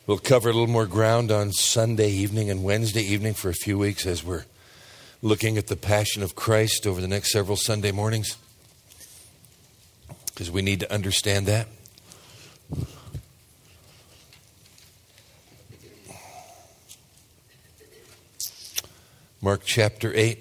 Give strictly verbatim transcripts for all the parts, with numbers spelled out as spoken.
We'll cover a little more ground on Sunday evening and Wednesday evening for a few weeks as we're looking at the Passion of Christ over the next several Sunday mornings, because we need to understand that. Mark chapter eight.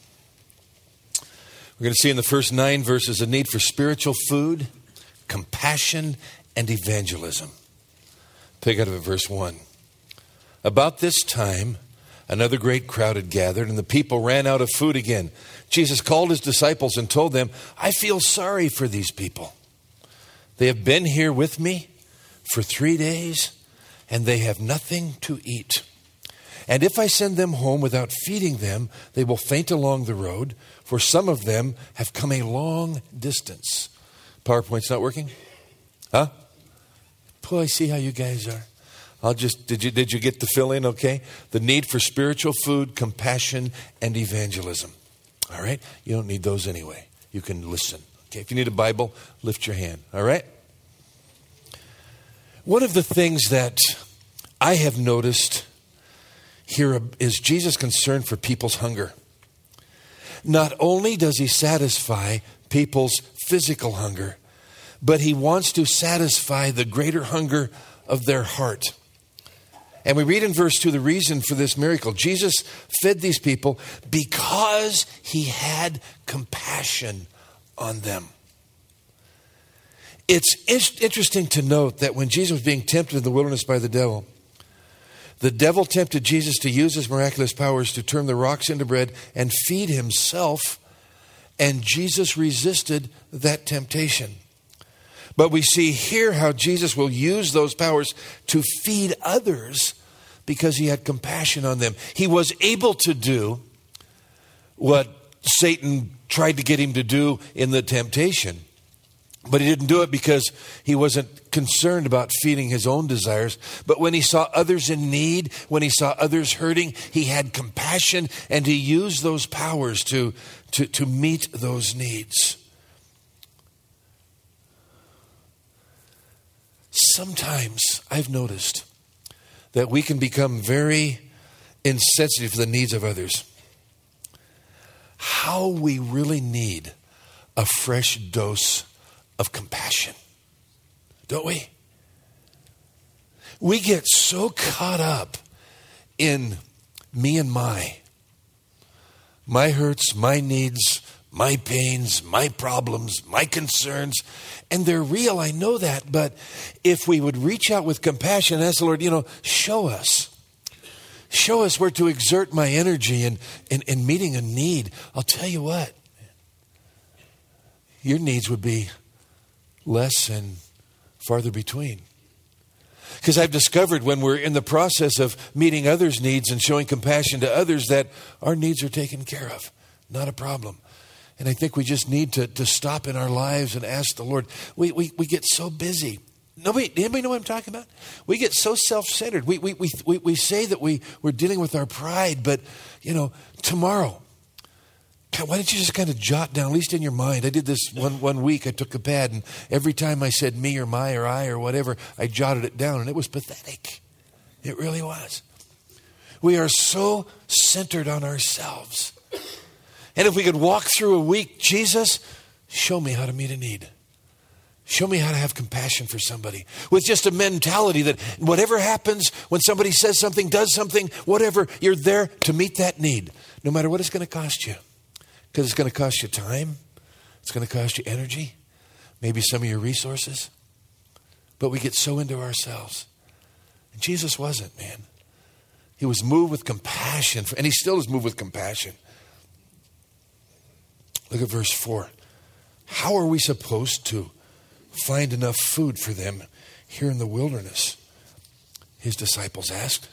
We're going to see in the first nine verses a need for spiritual food, compassion, and evangelism. Pick out of it, verse one. About this time, another great crowd had gathered, and the people ran out of food again. Jesus called his disciples and told them, I feel sorry for these people. They have been here with me for three days, and they have nothing to eat. And if I send them home without feeding them, they will faint along the road, for some of them have come a long distance. PowerPoint's not working? Huh? Boy, I see how you guys are. I'll just, did you, did you get the fill in, okay? The need for spiritual food, compassion, and evangelism. All right? You don't need those anyway. You can listen. Okay, if you need a Bible, lift your hand. All right? One of the things that I have noticed here is Jesus' concern for people's hunger. Not only does he satisfy people's physical hunger, but he wants to satisfy the greater hunger of their heart. And we read in verse two the reason for this miracle. Jesus fed these people because he had compassion on them. It's interesting to note that when Jesus was being tempted in the wilderness by the devil, the devil tempted Jesus to use his miraculous powers to turn the rocks into bread and feed himself, and Jesus resisted that temptation. But we see here how Jesus will use those powers to feed others because he had compassion on them. He was able to do what Satan tried to get him to do in the temptation, but he didn't do it because he wasn't concerned about feeding his own desires. But when he saw others in need, when he saw others hurting, he had compassion, and he used those powers to, to, to meet those needs. Sometimes I've noticed that we can become very insensitive to the needs of others. How we really need a fresh dose of compassion, don't we? We get so caught up in me and my, my hurts, my needs, my pains, my problems, my concerns, and they're real, I know that, but if we would reach out with compassion and ask the Lord, you know, show us. Show us where to exert my energy in, in, in meeting a need. I'll tell you what, your needs would be less and farther between. Because I've discovered when we're in the process of meeting others' needs and showing compassion to others that our needs are taken care of. Not a problem. And I think we just need to, to stop in our lives and ask the Lord. We, we, we get so busy. Nobody, anybody know what I'm talking about? We get so self-centered. We, we, we, we, we say that we, we're dealing with our pride, but, you know, tomorrow, God, why don't you just kind of jot down, at least in your mind. I did this one, one week. I took a pad, and every time I said me or my or I or whatever, I jotted it down, and it was pathetic. It really was. We are so centered on ourselves. And if we could walk through a week, Jesus, show me how to meet a need. Show me how to have compassion for somebody. With just a mentality that whatever happens, when somebody says something, does something, whatever, you're there to meet that need. No matter what it's going to cost you. Because it's going to cost you time. It's going to cost you energy. Maybe some of your resources. But we get so into ourselves. And Jesus wasn't, man. He was moved with compassion. For, and he still is moved with compassion. Look at verse four. How are we supposed to find enough food for them here in the wilderness? His disciples asked.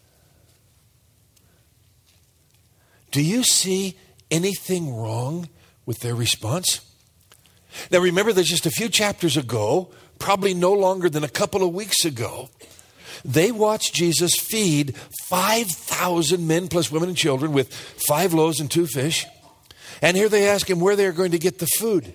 Do you see anything wrong with their response? Now remember, there's just a few chapters ago, probably no longer than a couple of weeks ago, they watched Jesus feed five thousand men plus women and children with five loaves and two fish. And here they ask him where they're going to get the food.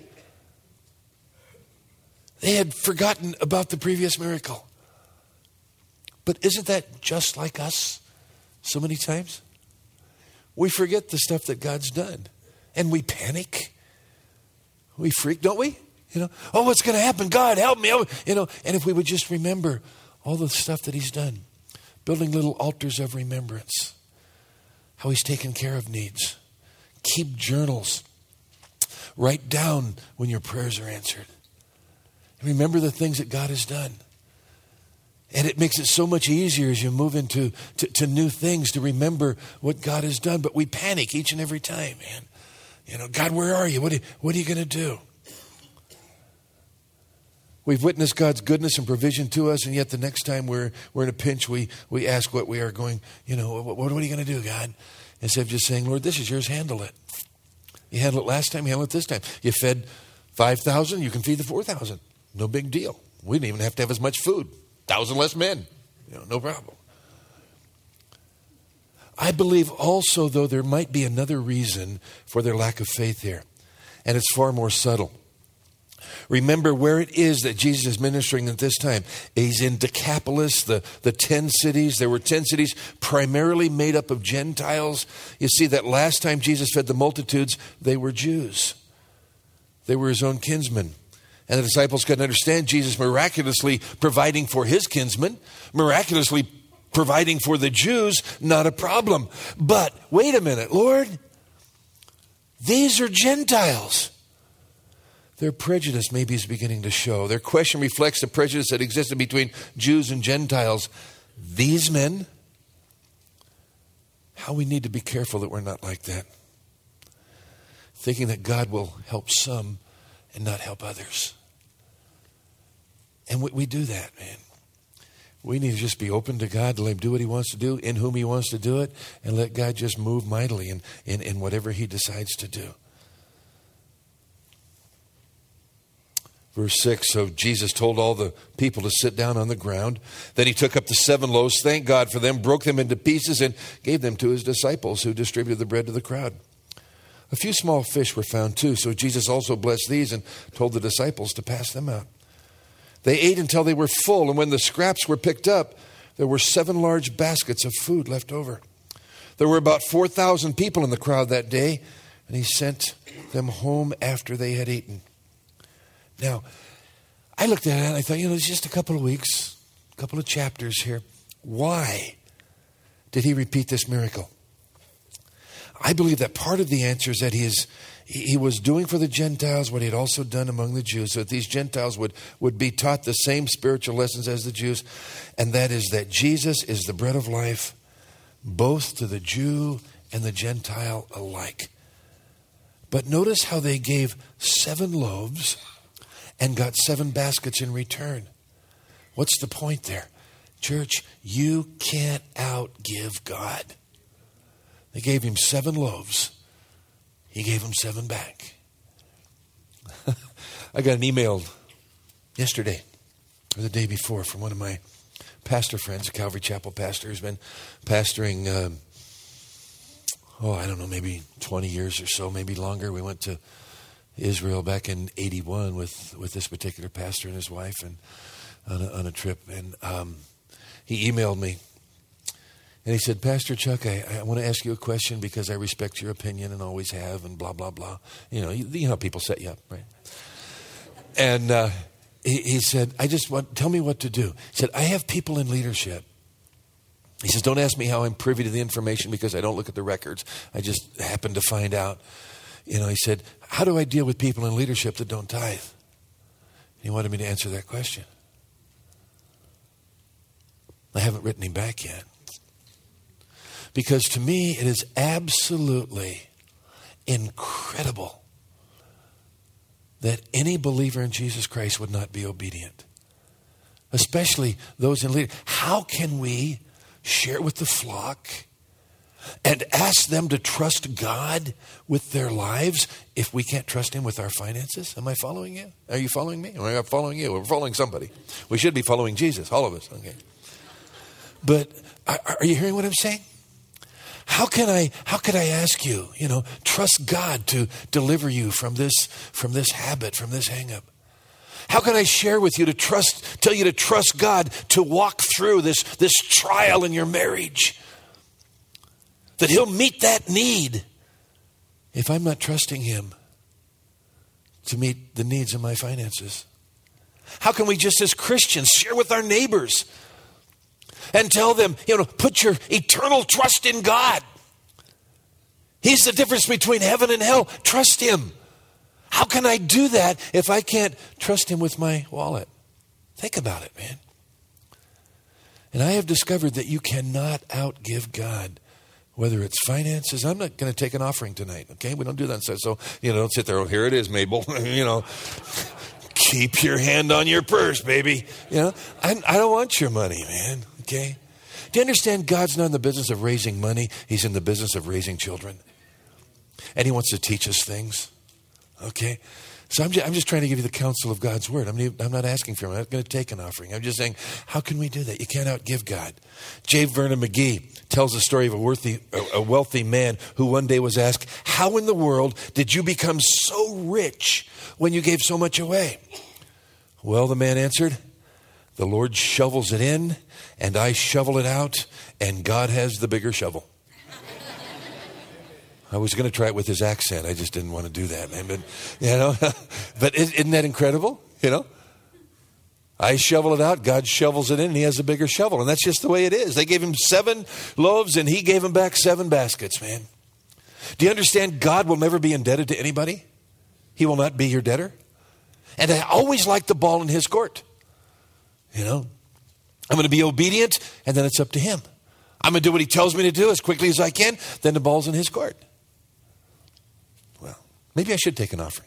They had forgotten about the previous miracle. But isn't that just like us so many times? We forget the stuff that God's done. And we panic. We freak, don't we? You know, oh, what's going to happen? God, help me. Oh, you know, and if we would just remember all the stuff that he's done, building little altars of remembrance, how he's taken care of needs. Keep journals. Write down when your prayers are answered. Remember the things that God has done. And it makes it so much easier as you move into to, to new things to remember what God has done. But we panic each and every time, man. You know, God, where are you? What are, what are you going to do? We've witnessed God's goodness and provision to us, and yet the next time we're we're in a pinch, we we ask what we are going, you know, what, what are you going to do, God? Instead of just saying, Lord, this is yours, handle it. You handled it last time, you handle it this time. You fed five thousand, you can feed the four thousand. No big deal. We didn't even have to have as much food. Thousand less men. You know, no problem. I believe also, though, there might be another reason for their lack of faith here. And it's far more subtle. Remember where it is that Jesus is ministering at this time. He's in Decapolis, the, the ten cities. There were ten cities primarily made up of Gentiles. You see that last time Jesus fed the multitudes, they were Jews. They were his own kinsmen. And the disciples couldn't understand Jesus miraculously providing for his kinsmen, miraculously providing for the Jews, not a problem. But wait a minute, Lord, these are Gentiles. Their prejudice maybe is beginning to show. Their question reflects the prejudice that existed between Jews and Gentiles. These men, how we need to be careful that we're not like that. Thinking that God will help some and not help others. And we, we do that, man. We need to just be open to God, to let him do what he wants to do, in whom he wants to do it, and let God just move mightily in, in, in whatever he decides to do. Verse six, so Jesus told all the people to sit down on the ground. Then he took up the seven loaves, thanked God for them, broke them into pieces, and gave them to his disciples, who distributed the bread to the crowd. A few small fish were found too, so Jesus also blessed these and told the disciples to pass them out. They ate until they were full, and when the scraps were picked up, there were seven large baskets of food left over. There were about four thousand people in the crowd that day, and he sent them home after they had eaten. Now, I looked at it and I thought, you know, it's just a couple of weeks, a couple of chapters here. Why did he repeat this miracle? I believe that part of the answer is that he is he was doing for the Gentiles what he had also done among the Jews, so that these Gentiles would, would be taught the same spiritual lessons as the Jews, and that is that Jesus is the bread of life, both to the Jew and the Gentile alike. But notice how they gave seven loaves and got seven baskets in return. What's the point there? Church, you can't outgive God. They gave him seven loaves. He gave them seven back. I got an email yesterday or the day before from one of my pastor friends, a Calvary Chapel pastor who's been pastoring, um, oh, I don't know, maybe twenty years or so, maybe longer. We went to Israel back in eighty-one with, with this particular pastor and his wife and on a, on a trip. And um, he emailed me. And he said, Pastor Chuck, I, I want to ask you a question because I respect your opinion and always have and blah, blah, blah. You know, you, you know how people set you up, right? And uh, he, he said, I just want, tell me what to do. He said, I have people in leadership. He says, don't ask me how I'm privy to the information because I don't look at the records. I just happen to find out. You know, he said, how do I deal with people in leadership that don't tithe? He wanted me to answer that question. I haven't written him back yet. Because to me, it is absolutely incredible that any believer in Jesus Christ would not be obedient. Especially those in leadership. How can we share with the flock and ask them to trust God with their lives if we can't trust him with our finances? Am I following you? Are you following me? Am I following you? We're following somebody. We should be following Jesus, all of us. Okay. But are, are you hearing what I'm saying? How can I, how could I ask you, you know, trust God to deliver you from this, from this habit, from this hang up? How can I share with you to trust, tell you to trust God to walk through this, this trial in your marriage? That he'll meet that need if I'm not trusting him to meet the needs of my finances. How can we just as Christians share with our neighbors and tell them, you know, put your eternal trust in God. He's the difference between heaven and hell. Trust him. How can I do that if I can't trust him with my wallet? Think about it, man. And I have discovered that you cannot outgive God, whether it's finances. I'm not going to take an offering tonight, okay? We don't do that. So, so you know, don't sit there, oh, here it is, Mabel. you know, keep your hand on your purse, baby. You know, I, I don't want your money, man, okay? Do you understand God's not in the business of raising money? He's in the business of raising children. And he wants to teach us things, okay? So I'm just, I'm just trying to give you the counsel of God's word. I'm, I'm not asking for it. I'm not going to take an offering. I'm just saying, how can we do that? You can't outgive God. J. Vernon McGee tells the story of a, worthy, a, a wealthy man who one day was asked, how in the world did you become so rich when you gave so much away? Well, the man answered, the Lord shovels it in, and I shovel it out, and God has the bigger shovel. I was going to try it with his accent. I just didn't want to do that, man. But, you know, but isn't that incredible? You know, I shovel it out. God shovels it in, and he has a bigger shovel. And that's just the way it is. They gave him seven loaves, and he gave him back seven baskets, man. Do you understand God will never be indebted to anybody? He will not be your debtor. And I always like the ball in his court. You know, I'm going to be obedient, and then it's up to him. I'm going to do what he tells me to do as quickly as I can. Then the ball's in his court. Well, maybe I should take an offering.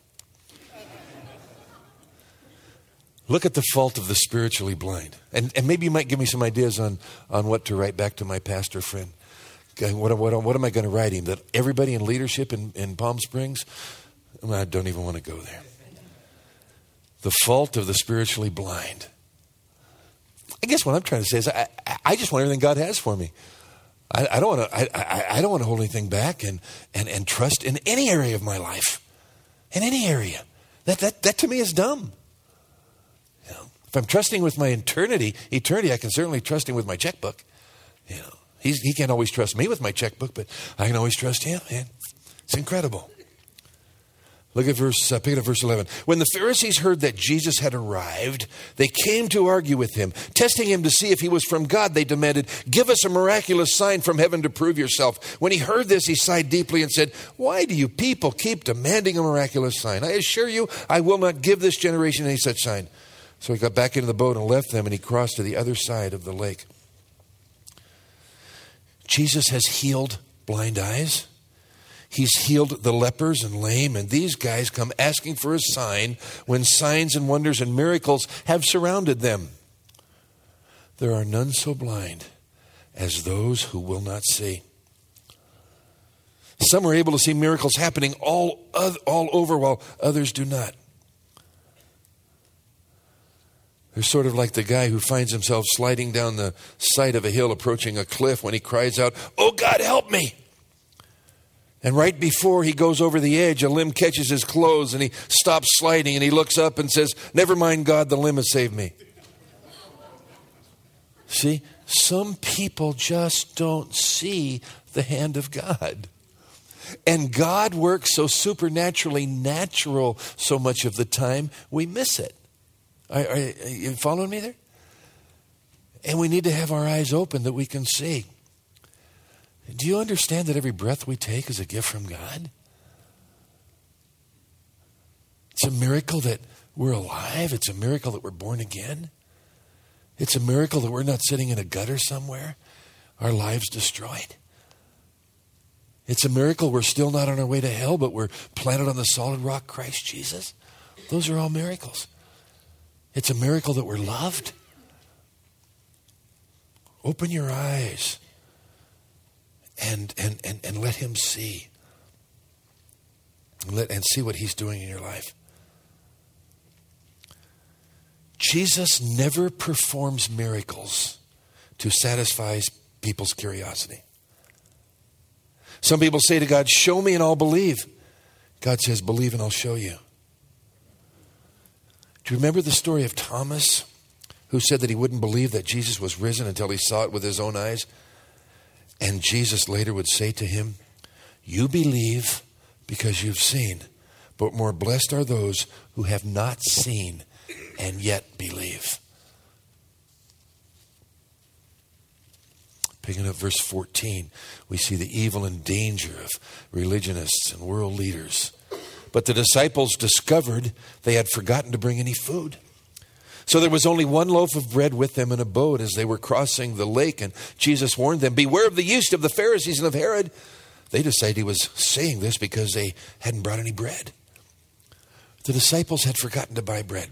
Look at the fault of the spiritually blind. And, and maybe you might give me some ideas on, on what to write back to my pastor friend. Okay, what, what, what am I going to write him? That everybody in leadership in, in Palm Springs? I don't even want to go there. The fault of the spiritually blind. I guess what I'm trying to say is I, I just want everything God has for me. I, I don't want to. I, I, I don't want to hold anything back and, and, and trust in any area of my life, in any area. That that that to me is dumb. You know, if I'm trusting with my eternity, eternity, I can certainly trust him with my checkbook. You know, he's, he can't always trust me with my checkbook, but I can always trust him. Man, it's incredible. Look at verse, uh, pick it up verse eleven. When the Pharisees heard that Jesus had arrived, they came to argue with him. Testing him to see if he was from God, they demanded, give us a miraculous sign from heaven to prove yourself. When he heard this, he sighed deeply and said, why do you people keep demanding a miraculous sign? I assure you, I will not give this generation any such sign. So he got back into the boat and left them, and he crossed to the other side of the lake. Jesus has healed blind eyes. He's healed the lepers and lame, and these guys come asking for a sign when signs and wonders and miracles have surrounded them. There are none so blind as those who will not see. Some are able to see miracles happening all, all over while others do not. They're sort of like the guy who finds himself sliding down the side of a hill approaching a cliff when he cries out, oh God, help me! And right before he goes over the edge, a limb catches his clothes and he stops sliding and he looks up and says, never mind God, the limb has saved me. See, some people just don't see the hand of God. And God works so supernaturally natural so much of the time, we miss it. Are, are, are you following me there? And we need to have our eyes open that we can see. Do you understand that every breath we take is a gift from God? It's a miracle that we're alive. It's a miracle that we're born again. It's a miracle that we're not sitting in a gutter somewhere, our lives destroyed. It's a miracle we're still not on our way to hell, but we're planted on the solid rock, Christ Jesus. Those are all miracles. It's a miracle that we're loved. Open your eyes. And, and, and, and let him see. And, let, and see what he's doing in your life. Jesus never performs miracles to satisfy people's curiosity. Some people say to God, show me and I'll believe. God says, believe and I'll show you. Do you remember the story of Thomas, who said that he wouldn't believe that Jesus was risen until he saw it with his own eyes? And Jesus later would say to him, you believe because you've seen, but more blessed are those who have not seen and yet believe. Picking up verse fourteen, we see the evil and danger of religionists and world leaders. But the disciples discovered they had forgotten to bring any food. So there was only one loaf of bread with them in a boat as they were crossing the lake, and Jesus warned them, beware of the yeast of the Pharisees and of Herod. They decided he was saying this because they hadn't brought any bread. The disciples had forgotten to buy bread.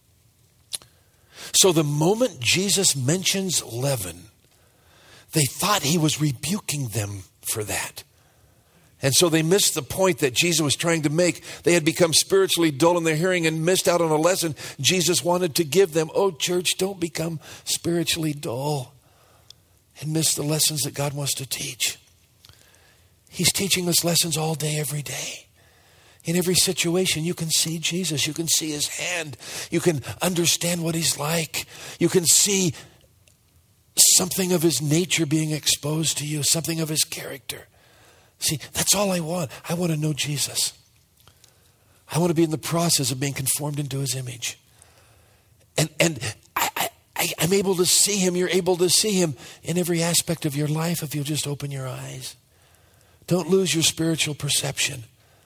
So the moment Jesus mentions leaven, they thought he was rebuking them for that. And so they missed the point that Jesus was trying to make. They had become spiritually dull in their hearing and missed out on a lesson Jesus wanted to give them. Oh, church, don't become spiritually dull and miss the lessons that God wants to teach. He's teaching us lessons all day, every day. In every situation, you can see Jesus. You can see his hand. You can understand what he's like. You can see something of his nature being exposed to you, something of his character. See, that's all I want. I want to know Jesus. I want to be in the process of being conformed into his image. And and I, I, I'm able to see him. You're able to see him in every aspect of your life if you'll just open your eyes. Don't lose your spiritual perception.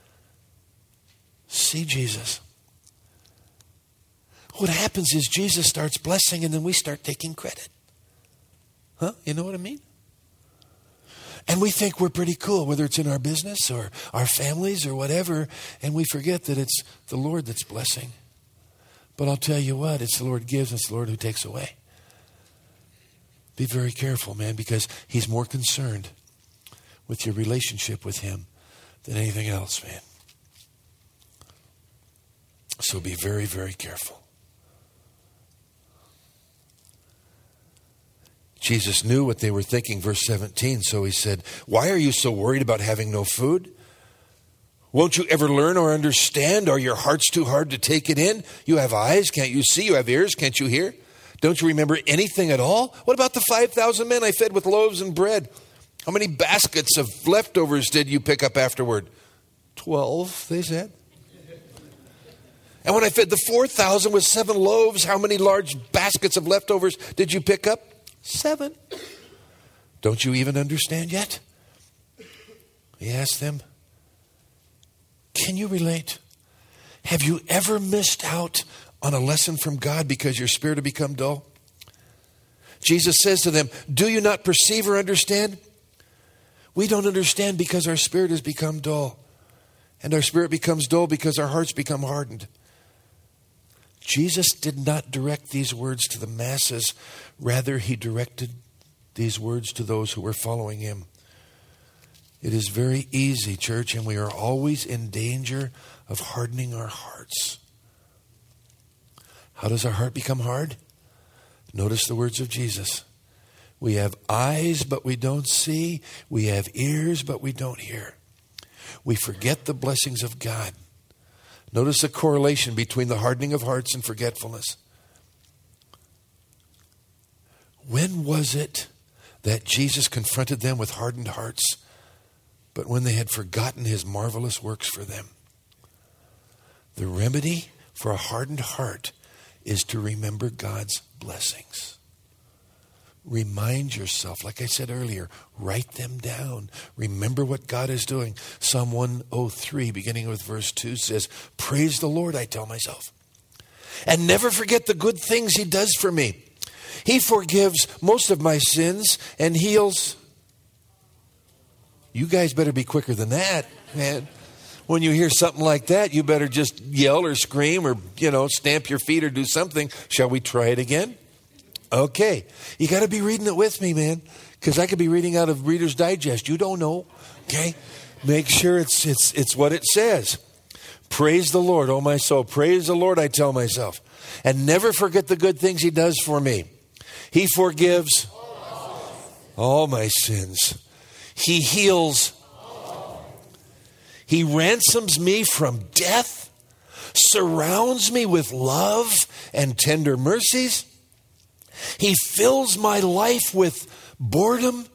See Jesus. What happens is Jesus starts blessing and then we start taking credit. Huh? You know what I mean? And we think we're pretty cool, whether it's in our business or our families or whatever, and we forget that it's the Lord that's blessing. But I'll tell you what, it's the Lord gives, it's the Lord who takes away. Be very careful, man, because he's more concerned with your relationship with him than anything else, man. So be very, very careful. Jesus knew what they were thinking, verse seventeen, so he said, why are you so worried about having no food? Won't you ever learn or understand? Are your hearts too hard to take it in? You have eyes, can't you see? You have ears, can't you hear? Don't you remember anything at all? What about the five thousand men I fed with loaves and bread? How many baskets of leftovers did you pick up afterward? Twelve, they said. And when I fed the four thousand with seven loaves, how many large baskets of leftovers did you pick up? Seven. Don't you even understand yet? He asked them. Can you relate? Have you ever missed out on a lesson from God because your spirit had become dull? Jesus says to them, do you not perceive or understand? We don't understand because our spirit has become dull. And our spirit becomes dull because our hearts become hardened. Jesus did not direct these words to the masses. Rather, he directed these words to those who were following him. It is very easy, church, and we are always in danger of hardening our hearts. How does our heart become hard? Notice the words of Jesus. We have eyes, but we don't see. We have ears, but we don't hear. We forget the blessings of God. Notice the correlation between the hardening of hearts and forgetfulness. When was it that Jesus confronted them with hardened hearts, but when they had forgotten his marvelous works for them? The remedy for a hardened heart is to remember God's blessings. Remind yourself, like I said earlier, write them down. Remember what God is doing. Psalm one oh three, beginning with verse two, says, praise the Lord, I tell myself, and never forget the good things he does for me. He forgives most of my sins and heals. You guys better be quicker than that, man. When you hear something like that, you better just yell or scream or, you know, stamp your feet or do something. Shall we try it again? Okay. You got to be reading it with me, man, because I could be reading out of Reader's Digest. You don't know. Okay. Make sure it's it's it's what it says. Praise the Lord, oh my soul. Praise the Lord, I tell myself. And never forget the good things he does for me. He forgives all my sins. He heals. He ransoms me from death surrounds me with love and tender mercies. He fills my life with boredom.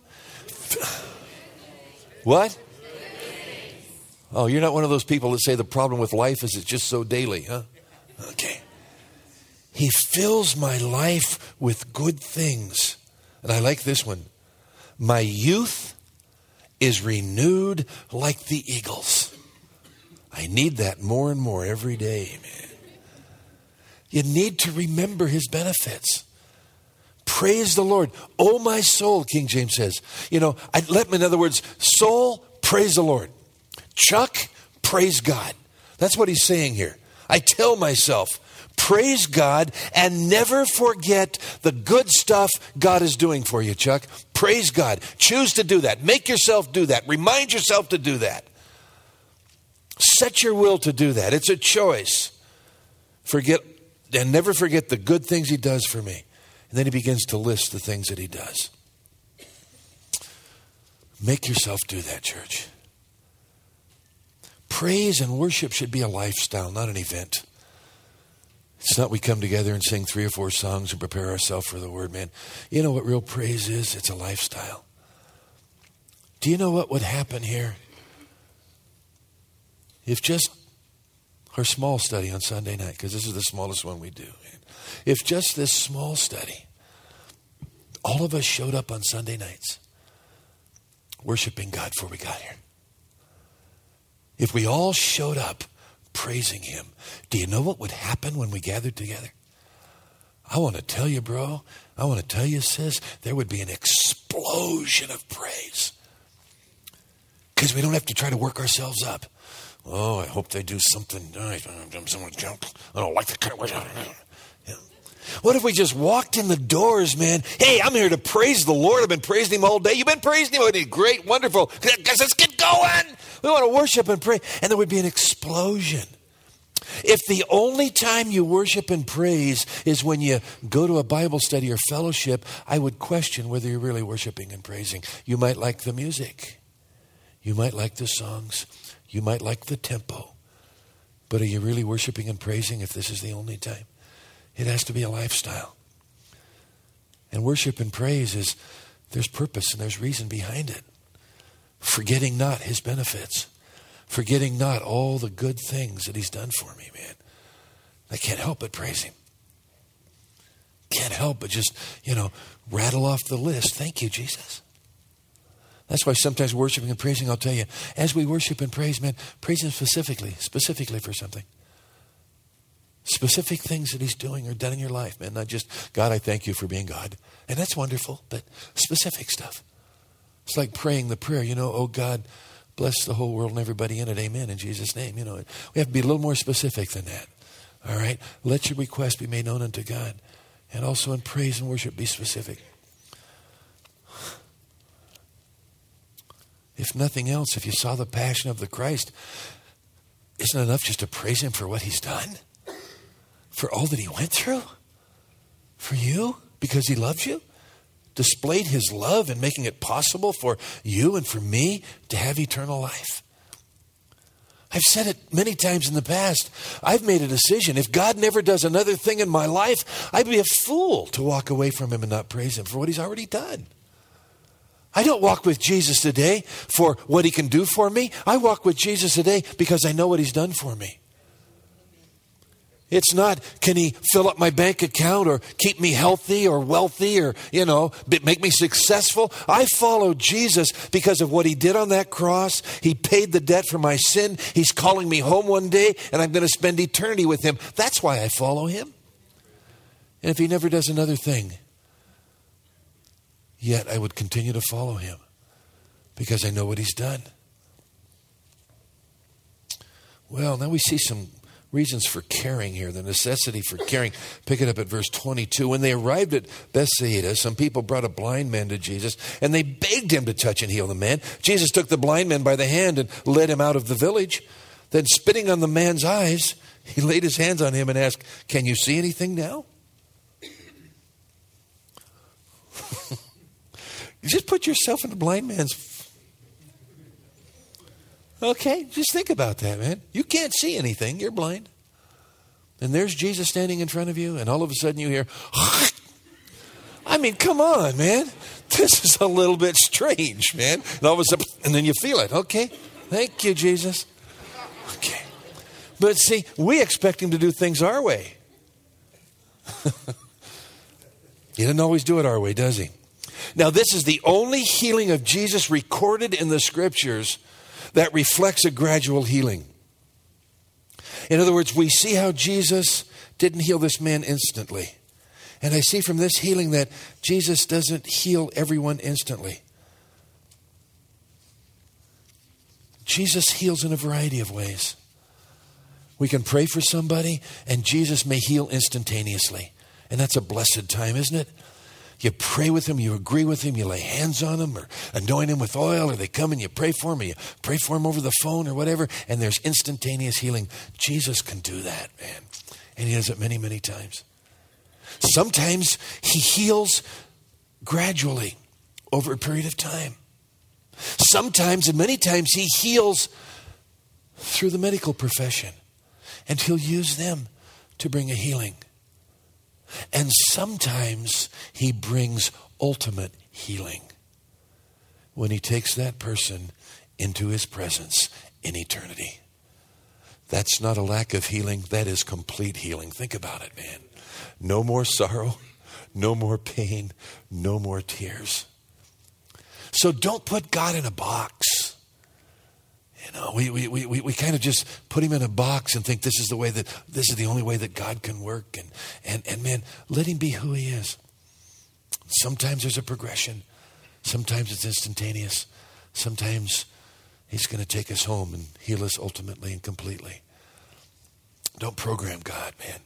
What? Oh, you're not one of those people that say the problem with life is it's just so daily, huh? Okay. He fills my life with good things. And I like this one. My youth is renewed like the eagles. I need that more and more every day, man. You need to remember his benefits. Praise the Lord. Oh, my soul, King James says. You know, I let me, in other words, soul, praise the Lord. Chuck, praise God. That's what he's saying here. I tell myself, praise God and never forget the good stuff God is doing for you, Chuck. Praise God. Choose to do that. Make yourself do that. Remind yourself to do that. Set your will to do that. It's a choice. Forget and never forget the good things he does for me. And then he begins to list the things that he does. Make yourself do that, church. Praise and worship should be a lifestyle, not an event. It's not we come together and sing three or four songs and prepare ourselves for the word, man. You know what real praise is? It's a lifestyle. Do you know what would happen here? If just our small study on Sunday night, because this is the smallest one we do. Man. If just this small study, all of us showed up on Sunday nights worshiping God before we got here. If we all showed up praising him, do you know what would happen when we gathered together? I want to tell you, bro. I want to tell you, sis, there would be an explosion of praise. Because we don't have to try to work ourselves up. Oh, I hope they do something nice. I don't like the kind of... Yeah. What if we just walked in the doors, man? Hey, I'm here to praise the Lord. I've been praising him all day. You've been praising him. Great, wonderful. Let's get going. We want to worship and pray. And there would be an explosion. If the only time you worship and praise is when you go to a Bible study or fellowship, I would question whether you're really worshiping and praising. You might like the music. You might like the songs. You might like the tempo. But are you really worshiping and praising if this is the only time? It has to be a lifestyle. And worship and praise is, there's purpose and there's reason behind it. Forgetting not his benefits. Forgetting not all the good things that he's done for me, man. I can't help but praise him. Can't help but just, you know, rattle off the list. Thank you, Jesus. That's why sometimes worshiping and praising, I'll tell you, as we worship and praise, man, praise him specifically, specifically for something. Specific things that he's doing or done in your life, man. Not just, God, I thank you for being God. And that's wonderful, but specific stuff. It's like praying the prayer, you know, oh God, bless the whole world and everybody in it. Amen. In Jesus' name. You know, we have to be a little more specific than that. All right. Let your request be made known unto God. And also in praise and worship, be specific. If nothing else, if you saw the passion of the Christ, isn't it enough just to praise him for what he's done? For all that he went through? For you? Because he loves you? Displayed his love in making it possible for you and for me to have eternal life. I've said it many times in the past. I've made a decision. If God never does another thing in my life, I'd be a fool to walk away from him and not praise him for what he's already done. I don't walk with Jesus today for what he can do for me. I walk with Jesus today because I know what he's done for me. It's not, can he fill up my bank account or keep me healthy or wealthy or, you know, make me successful? I follow Jesus because of what he did on that cross. He paid the debt for my sin. He's calling me home one day and I'm going to spend eternity with him. That's why I follow him. And if he never does another thing, yet I would continue to follow him because I know what he's done. Well, now we see some reasons for caring here, the necessity for caring. Pick it up at verse twenty-two. When they arrived at Bethsaida, some people brought a blind man to Jesus, and they begged him to touch and heal the man. Jesus took the blind man by the hand and led him out of the village. Then, spitting on the man's eyes, he laid his hands on him and asked, "Can you see anything now?" You just put yourself in the blind man's... Okay, just think about that, man. You can't see anything. You're blind. And there's Jesus standing in front of you, and all of a sudden you hear, I mean, come on, man. This is a little bit strange, man. And all of a sudden, and then you feel it. Okay, thank you, Jesus. Okay. But see, we expect him to do things our way. He doesn't always do it our way, does he? Now, this is the only healing of Jesus recorded in the scriptures that reflects a gradual healing. In other words, we see how Jesus didn't heal this man instantly. And I see from this healing that Jesus doesn't heal everyone instantly. Jesus heals in a variety of ways. We can pray for somebody and Jesus may heal instantaneously. And that's a blessed time, isn't it? You pray with them, you agree with them, you lay hands on them or anoint them with oil, or they come and you pray for them, or you pray for them over the phone or whatever, and there's instantaneous healing. Jesus can do that, man. And he does it many, many times. Sometimes he heals gradually over a period of time. Sometimes and many times he heals through the medical profession, and he'll use them to bring a healing. And sometimes he brings ultimate healing when he takes that person into his presence in eternity. That's not a lack of healing. That is complete healing. Think about it, man. No more sorrow, no more pain, no more tears. So don't put God in a box. You know, we, we, we, we kind of just put him in a box and think this is the way that, this is the only way that God can work. And, and, and man, let him be who he is. Sometimes there's a progression. Sometimes it's instantaneous. Sometimes he's going to take us home and heal us ultimately and completely. Don't program God, man.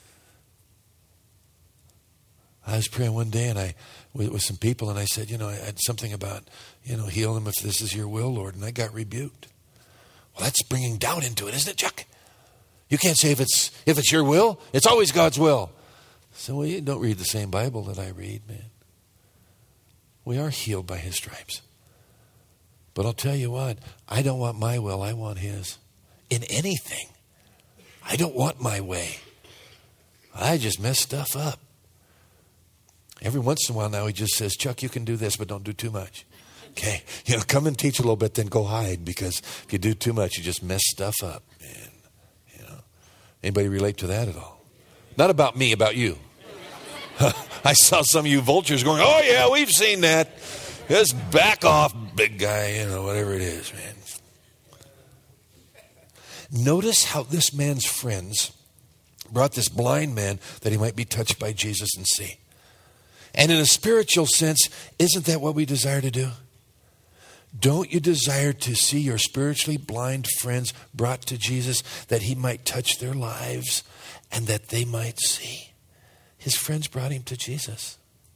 I was praying one day and I with, with some people and I said, you know, I had something about, you know, heal them if this is your will, Lord. And I got rebuked. Well, that's bringing doubt into it, isn't it, Chuck? You can't say if it's if it's your will. It's always God's will. So well, you don't read the same Bible that I read, man. We are healed by his stripes. But I'll tell you what, I don't want my will. I want his. In anything. I don't want my way. I just mess stuff up. Every once in a while now he just says, Chuck, you can do this, but don't do too much. Okay, you know, come and teach a little bit, then go hide, because if you do too much, you just mess stuff up. Man, you know, anybody relate to that at all? Not about me, about you. I saw some of you vultures going, oh yeah, we've seen that. Just back off, big guy, you know, whatever it is, man. Notice how this man's friends brought this blind man that he might be touched by Jesus and see. And in a spiritual sense, isn't that what we desire to do? Don't you desire to see your spiritually blind friends brought to Jesus that he might touch their lives and that they might see? His friends brought him to Jesus.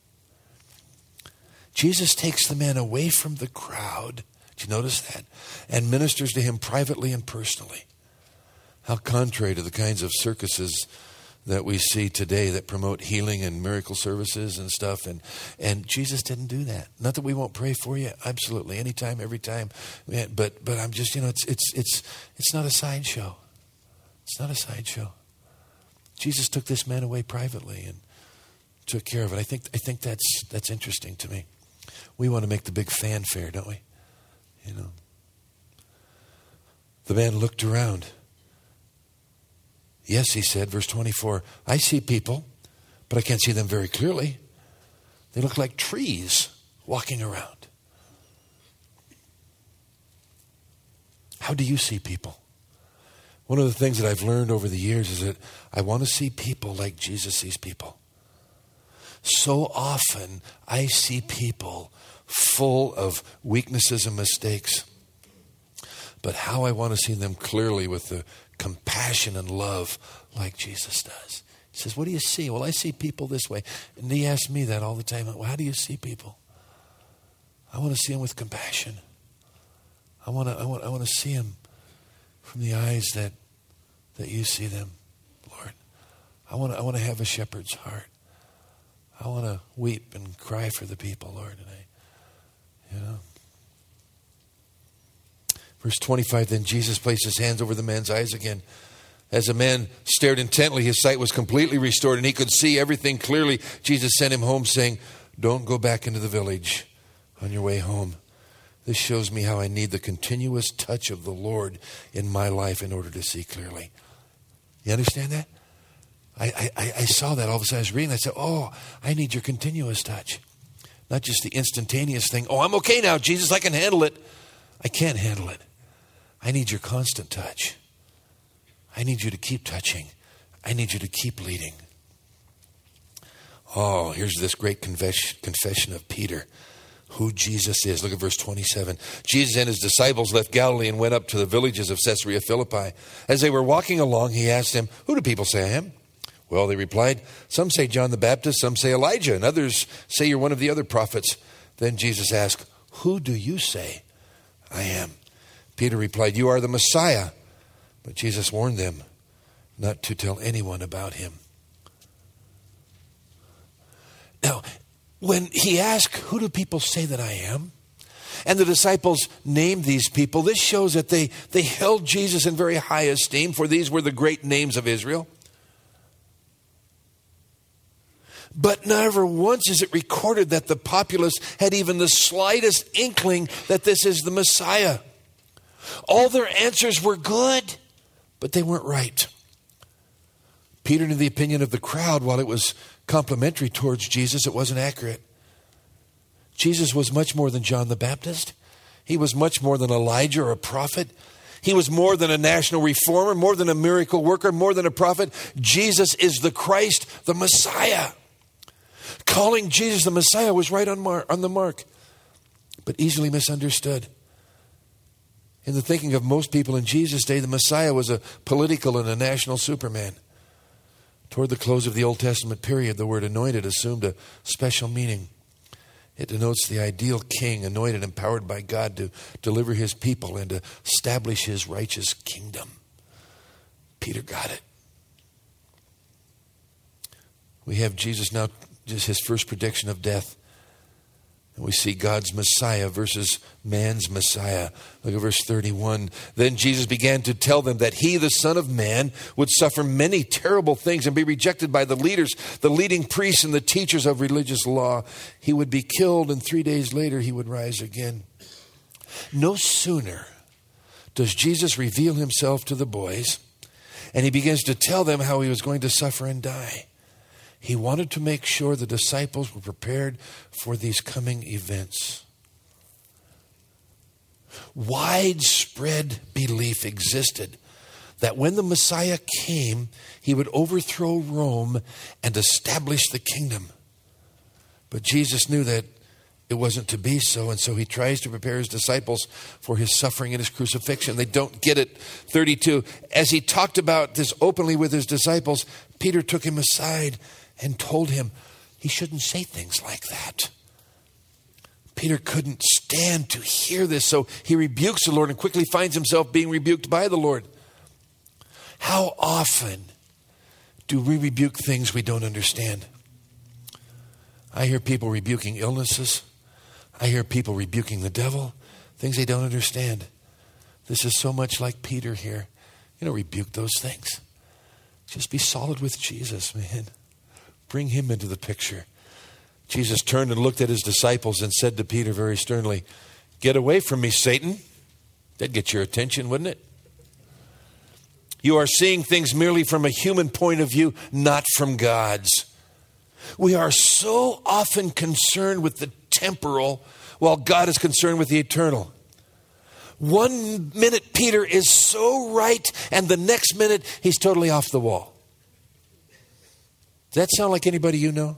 Jesus takes the man away from the crowd. Did you notice that? And ministers to him privately and personally. How contrary to the kinds of circuses that we see today that promote healing and miracle services and stuff. And, and Jesus didn't do that. Not that we won't pray for you. Absolutely. Anytime, every time. But but I'm just, you know, it's it's it's it's not a sideshow. It's not a sideshow. Jesus took this man away privately and took care of it. I think I think that's that's interesting to me. We want to make the big fanfare, don't we? You know. The man looked around. Yes, he said, verse twenty-four, I see people, but I can't see them very clearly. They look like trees walking around. How do you see people? One of the things that I've learned over the years is that I want to see people like Jesus sees people. So often I see people full of weaknesses and mistakes, but how I want to see them clearly with the compassion and love like Jesus does. He says, what do you see? Well, I see people this way. And he asks me that all the time. Well, how do you see people? I want to see them with compassion. I want to I want I want to see them from the eyes that that you see them, Lord. I want to I want to have a shepherd's heart. I want to weep and cry for the people, Lord, and I, you know. Verse twenty-five, then Jesus placed his hands over the man's eyes again As the man stared intently, his sight was completely restored and he could see everything clearly. Jesus sent him home saying, "Don't go back into the village on your way home." This shows me how I need the continuous touch of the Lord in my life in order to see clearly. You understand that? I, I, I saw that all of a sudden I was reading. I said, oh, I need your continuous touch. Not just the instantaneous thing. Oh, I'm okay now, Jesus, I can handle it. I can't handle it. I need your constant touch. I need you to keep touching. I need you to keep leading. Oh, here's this great confession, confession of Peter, who Jesus is. Look at verse twenty-seven. Jesus and his disciples left Galilee and went up to the villages of Caesarea Philippi. As they were walking along, he asked them, "Who do people say I am?" "Well," they replied, "some say John the Baptist, some say Elijah, and others say you're one of the other prophets." Then Jesus asked, "Who do you say I am?" Peter replied, "You are the Messiah." But Jesus warned them not to tell anyone about him. Now, when he asked, "Who do people say that I am?" and the disciples named these people, this shows that they, they held Jesus in very high esteem, for these were the great names of Israel. But never once is it recorded that the populace had even the slightest inkling that this is the Messiah. All their answers were good, but they weren't right. Peter knew the opinion of the crowd. While it was complimentary towards Jesus, it wasn't accurate. Jesus was much more than John the Baptist. He was much more than Elijah or a prophet. He was more than a national reformer, more than a miracle worker, more than a prophet. Jesus is the Christ, the Messiah. Calling Jesus the Messiah was right on, mar- on the mark, but easily misunderstood. In the thinking of most people in Jesus' day, the Messiah was a political and a national superman. Toward the close of the Old Testament period, the word anointed assumed a special meaning. It denotes the ideal king, anointed, empowered by God to deliver his people and to establish his righteous kingdom. Peter got it. We have Jesus now, just his first prediction of death. And we see God's Messiah versus man's Messiah. Look at verse thirty-one. Then Jesus began to tell them that he, the Son of Man, would suffer many terrible things and be rejected by the leaders, the leading priests and the teachers of religious law. He would be killed, and three days later he would rise again. No sooner does Jesus reveal himself to the boys, and he begins to tell them how he was going to suffer and die. He wanted to make sure the disciples were prepared for these coming events. Widespread belief existed that when the Messiah came, he would overthrow Rome and establish the kingdom. But Jesus knew that it wasn't to be so, and so he tries to prepare his disciples for his suffering and his crucifixion. They don't get it. thirty-two. As he talked about this openly with his disciples, Peter took him aside and told him he shouldn't say things like that. Peter couldn't stand to hear this, so he rebukes the Lord and quickly finds himself being rebuked by the Lord. How often do we rebuke things we don't understand? I hear people rebuking illnesses. I hear people rebuking the devil, things they don't understand. This is so much like Peter here. You know, rebuke those things. Just be solid with Jesus, man. Bring him into the picture. Jesus turned and looked at his disciples and said to Peter very sternly, "Get away from me, Satan." That'd get your attention, wouldn't it? You are seeing things merely from a human point of view, not from God's. We are so often concerned with the temporal while God is concerned with the eternal. One minute Peter is so right, and the next minute he's totally off the wall. Does that sound like anybody you know?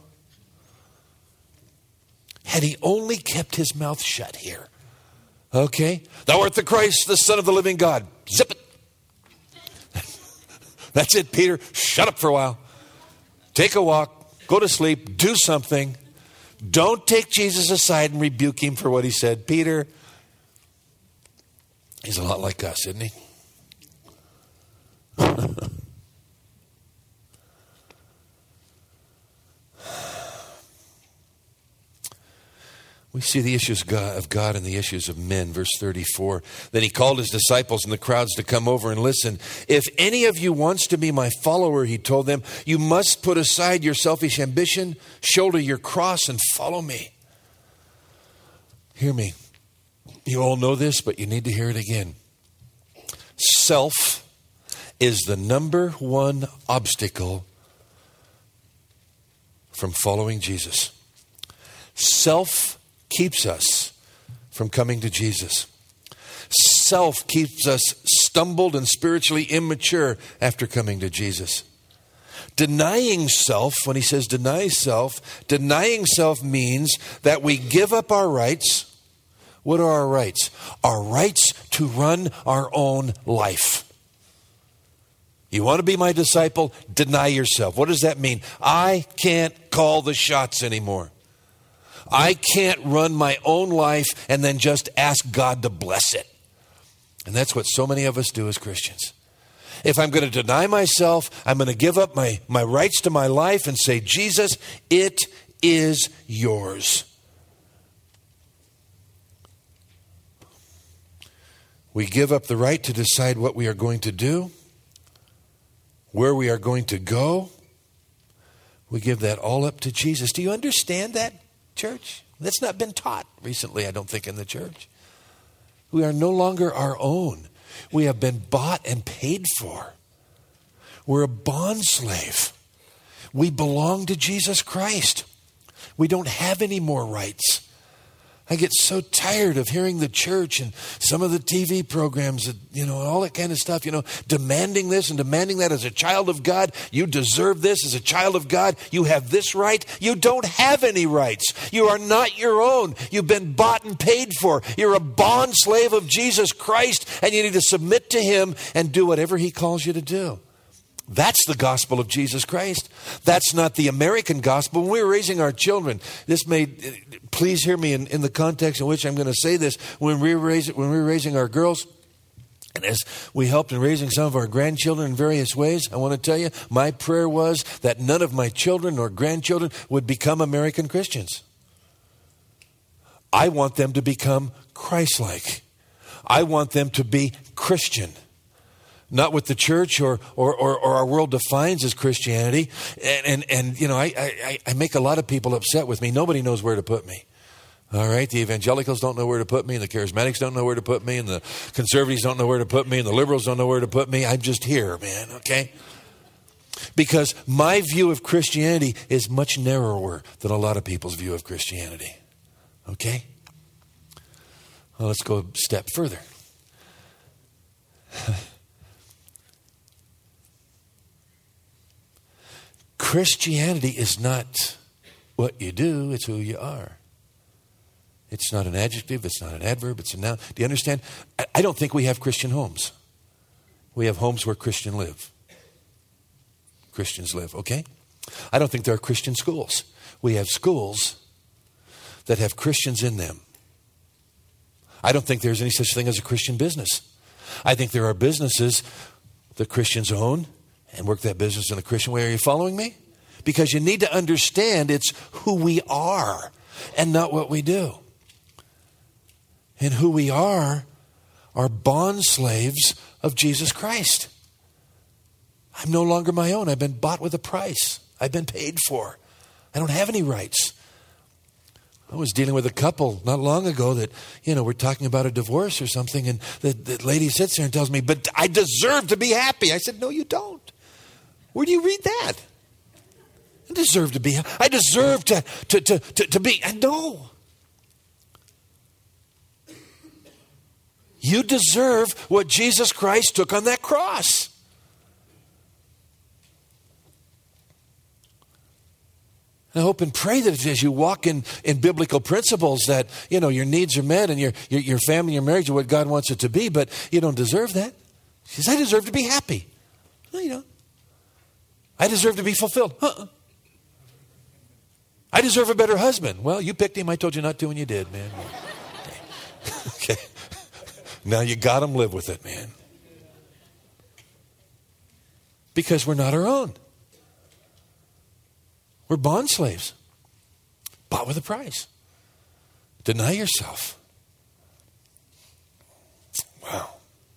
Had he only kept his mouth shut here. Okay? Thou art the Christ, the Son of the living God. Zip it. That's it, Peter. Shut up for a while. Take a walk. Go to sleep. Do something. Don't take Jesus aside and rebuke him for what he said. Peter, he's a lot like us, isn't he? We see the issues of God and the issues of men. Verse thirty-four. Then he called his disciples and the crowds to come over and listen. If any of you wants to be my follower, he told them, you must put aside your selfish ambition, shoulder your cross, and follow me. Hear me. You all know this, but you need to hear it again. Self is the number one obstacle from following Jesus. Self keeps us from coming to Jesus. Self keeps us stumbled and spiritually immature after coming to Jesus. Denying self, when he says deny self, denying self means that we give up our rights. What are our rights? Our rights to run our own life. You want to be my disciple? Deny yourself. What does that mean? I can't call the shots anymore. I can't run my own life and then just ask God to bless it. And that's what so many of us do as Christians. If I'm going to deny myself, I'm going to give up my, my rights to my life and say, Jesus, it is yours. We give up the right to decide what we are going to do, where we are going to go. We give that all up to Jesus. Do you understand that, church? That's not been taught recently, I don't think, in the church. We are no longer our own. We have been bought and paid for. We're a bond slave. We belong to Jesus Christ. We don't have any more rights. I get so tired of hearing the church and some of the T V programs, that, you know, all that kind of stuff, you know, demanding this and demanding that as a child of God. You deserve this as a child of God. You have this right. You don't have any rights. You are not your own. You've been bought and paid for. You're a bond slave of Jesus Christ, and you need to submit to him and do whatever he calls you to do. That's the gospel of Jesus Christ. That's not the American gospel. When we were raising our children, this made, please hear me in, in the context in which I'm going to say this. When we were raising, when we were raising our girls, and as we helped in raising some of our grandchildren in various ways, I want to tell you, my prayer was that none of my children or grandchildren would become American Christians. I want them to become Christ-like. I want them to be Christian. Not what the church or, or, or, or our world defines as Christianity. And, and, and you know, I, I, I make a lot of people upset with me. Nobody knows where to put me. All right? The evangelicals don't know where to put me, and the charismatics don't know where to put me, and the conservatives don't know where to put me, and the liberals don't know where to put me. I'm just here, man, okay? Because my view of Christianity is much narrower than a lot of people's view of Christianity. Okay? Well, let's go a step further. Christianity is not what you do, it's who you are. It's not an adjective, it's not an adverb, it's a noun. Do you understand? I don't think we have Christian homes. We have homes where Christians live. Christians live, okay? I don't think there are Christian schools. We have schools that have Christians in them. I don't think there's any such thing as a Christian business. I think there are businesses that Christians own and work that business in a Christian way. Are you following me? Because you need to understand it's who we are and not what we do. And who we are are bond slaves of Jesus Christ. I'm no longer my own. I've been bought with a price. I've been paid for. I don't have any rights. I was dealing with a couple not long ago that, you know, we're talking about a divorce or something, and the, the lady sits there and tells me, but I deserve to be happy. I said, no, you don't. Where do you read that? I deserve to be, I deserve to, to, to, to, to be, no. You deserve what Jesus Christ took on that cross. I hope and pray that as you walk in, in biblical principles that, you know, your needs are met and your, your, your family, your marriage are what God wants it to be, but you don't deserve that. She says, I deserve to be happy. No, you don't. I deserve to be fulfilled. Uh-uh. I deserve a better husband. Well, you picked him. I told you not to, and you did, man. Okay. Okay. Now you got him. Live with it, man. Because we're not our own. We're bond slaves. Bought with a price. Deny yourself. Wow.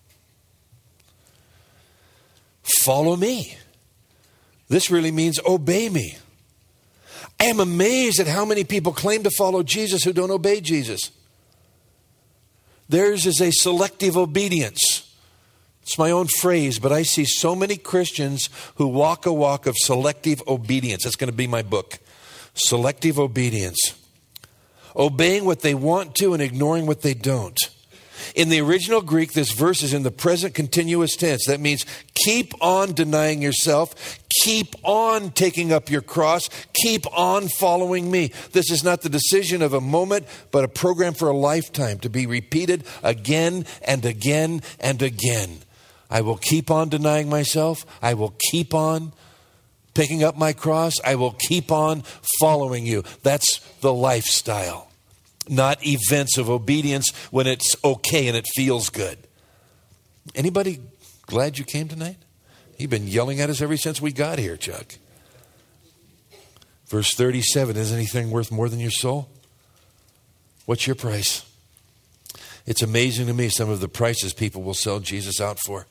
Follow me. This really means obey me. I am amazed at how many people claim to follow Jesus who don't obey Jesus. Theirs is a selective obedience. It's my own phrase, but I see so many Christians who walk a walk of selective obedience. That's going to be my book. Selective obedience. Obeying what they want to and ignoring what they don't. In the original Greek, this verse is in the present continuous tense. That means keep on denying yourself. Keep on taking up your cross. Keep on following me. This is not the decision of a moment, but a program for a lifetime to be repeated again and again and again. I will keep on denying myself. I will keep on picking up my cross. I will keep on following you. That's the lifestyle. Not events of obedience when it's okay and it feels good. Anybody glad you came tonight? You've been yelling at us ever since we got here, Chuck. Verse thirty-seven, is anything worth more than your soul? What's your price? It's amazing to me some of the prices people will sell Jesus out for.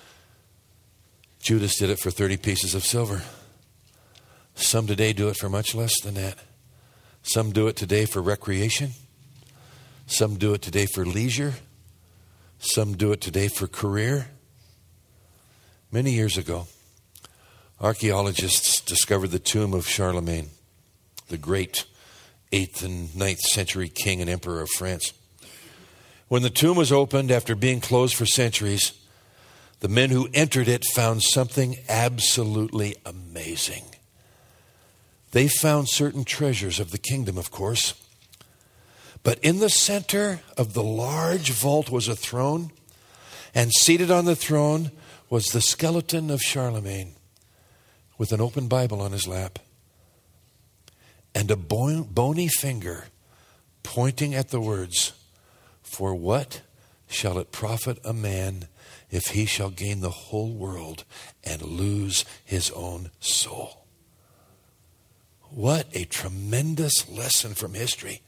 Judas did it for thirty pieces of silver. Some today do it for much less than that. Some do it today for recreation. Some do it today for leisure. Some do it today for career. Many years ago, archaeologists discovered the tomb of Charlemagne, the great eighth and ninth century king and emperor of France. When the tomb was opened after being closed for centuries, the men who entered it found something absolutely amazing. They found certain treasures of the kingdom, of course. But in the center of the large vault was a throne, and seated on the throne was the skeleton of Charlemagne with an open Bible on his lap and a bony finger pointing at the words, "For what shall it profit a man if he shall gain the whole world and lose his own soul?" What a tremendous lesson from history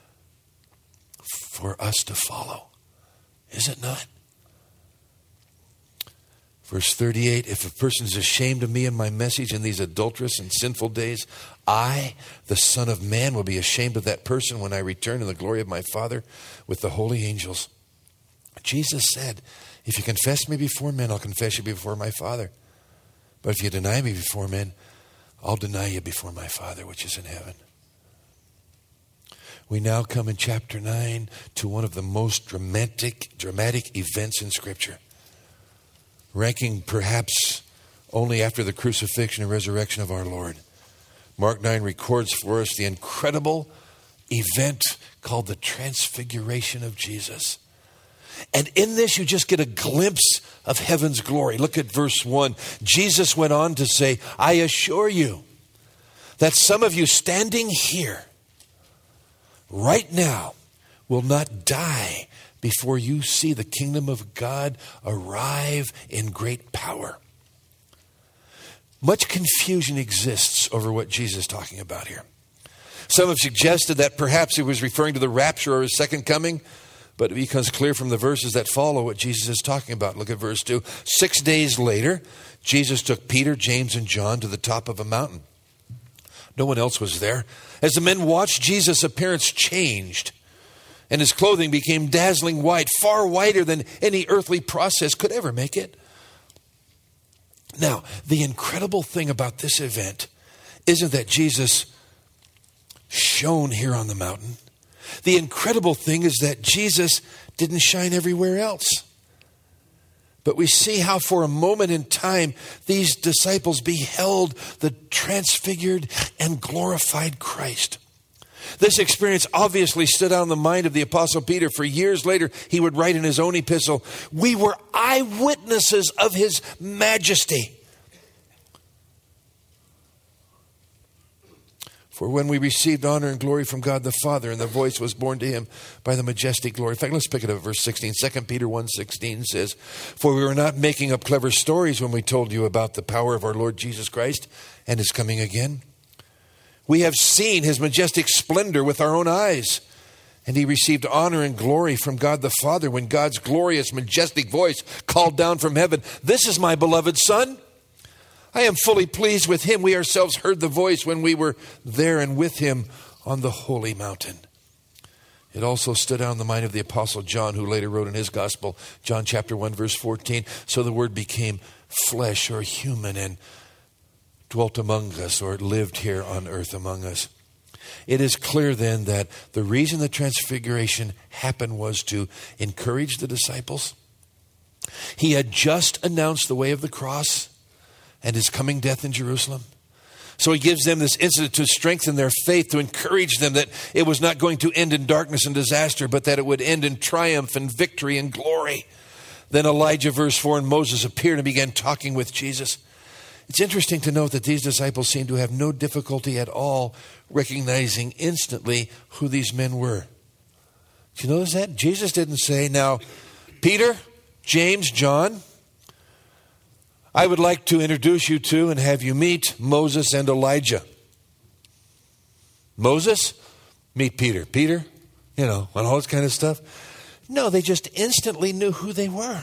for us to follow, is it not? Verse thirty-eight, if a person is ashamed of me and my message in these adulterous and sinful days, I, the Son of Man, will be ashamed of that person when I return in the glory of my Father with the holy angels. Jesus said, if you confess me before men, I'll confess you before my Father. But if you deny me before men, I'll deny you before my Father which is in heaven. We now come in chapter nine to one of the most dramatic, dramatic events in Scripture, ranking perhaps only after the crucifixion and resurrection of our Lord. Mark nine records for us the incredible event called the Transfiguration of Jesus. And in this, you just get a glimpse of heaven's glory. Look at verse one. Jesus went on to say, I assure you that some of you standing here right now will not die before you see the kingdom of God arrive in great power. Much confusion exists over what Jesus is talking about here. Some have suggested that perhaps he was referring to the rapture or his second coming, but it becomes clear from the verses that follow what Jesus is talking about. Look at verse two. Six days later, Jesus took Peter, James, and John to the top of a mountain. No one else was there. As the men watched, Jesus' appearance changed, and his clothing became dazzling white, far whiter than any earthly process could ever make it. Now, the incredible thing about this event isn't that Jesus shone here on the mountain. The incredible thing is that Jesus didn't shine everywhere else. But we see how for a moment in time, these disciples beheld the transfigured and glorified Christ. This experience obviously stood out in the mind of the Apostle Peter. For years later, he would write in his own epistle, we were eyewitnesses of his majesty. For when we received honor and glory from God the Father, and the voice was borne to him by the majestic glory. In fact, let's pick it up at verse sixteen. Second Peter one sixteen says, for we were not making up clever stories when we told you about the power of our Lord Jesus Christ and his coming again. We have seen his majestic splendor with our own eyes, And he received honor and glory from God the Father when God's glorious, majestic voice called down from heaven, "This is my beloved Son. I am fully pleased with him." We ourselves heard the voice when we were there and with him on the holy mountain. It also stood out in the mind of the Apostle John, who later wrote in his gospel, John chapter one, verse fourteen, "So the Word became flesh," or human, "and dwelt among us," or lived here on earth among us. It is clear then that the reason the transfiguration happened was to encourage the disciples. He had just announced the way of the cross and his coming death in Jerusalem. So he gives them this incident to strengthen their faith, to encourage them that it was not going to end in darkness and disaster, but that it would end in triumph and victory and glory. Then Elijah, verse four, and Moses appeared and began talking with Jesus. It's interesting to note that these disciples seem to have no difficulty at all recognizing instantly who these men were. Did you notice that? Jesus didn't say, "Now, Peter, James, John, I would like to introduce you to and have you meet Moses and Elijah." Moses, meet Peter. Peter, you know, and all this kind of stuff. No, they just instantly knew who they were.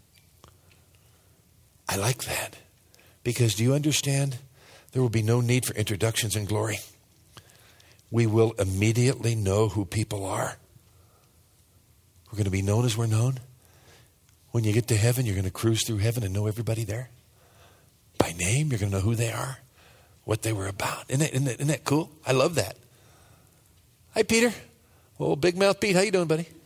I like that. Because do you understand? There will be no need for introductions in glory. We will immediately know who people are. We're going to be known as we're known. When you get to heaven, you're going to cruise through heaven and know everybody there. By name, you're going to know who they are, what they were about. Isn't that, isn't that, isn't that cool? I love that. Hi, Peter. Well, Big Mouth Pete, how you doing, buddy?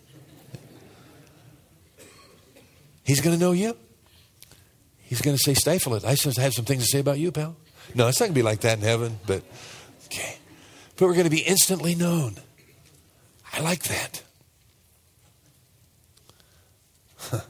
He's going to know you. He's going to say, "Stifle it. I have some things to say about you, pal." No, it's not going to be like that in heaven, but okay. But we're going to be instantly known. I like that. Huh.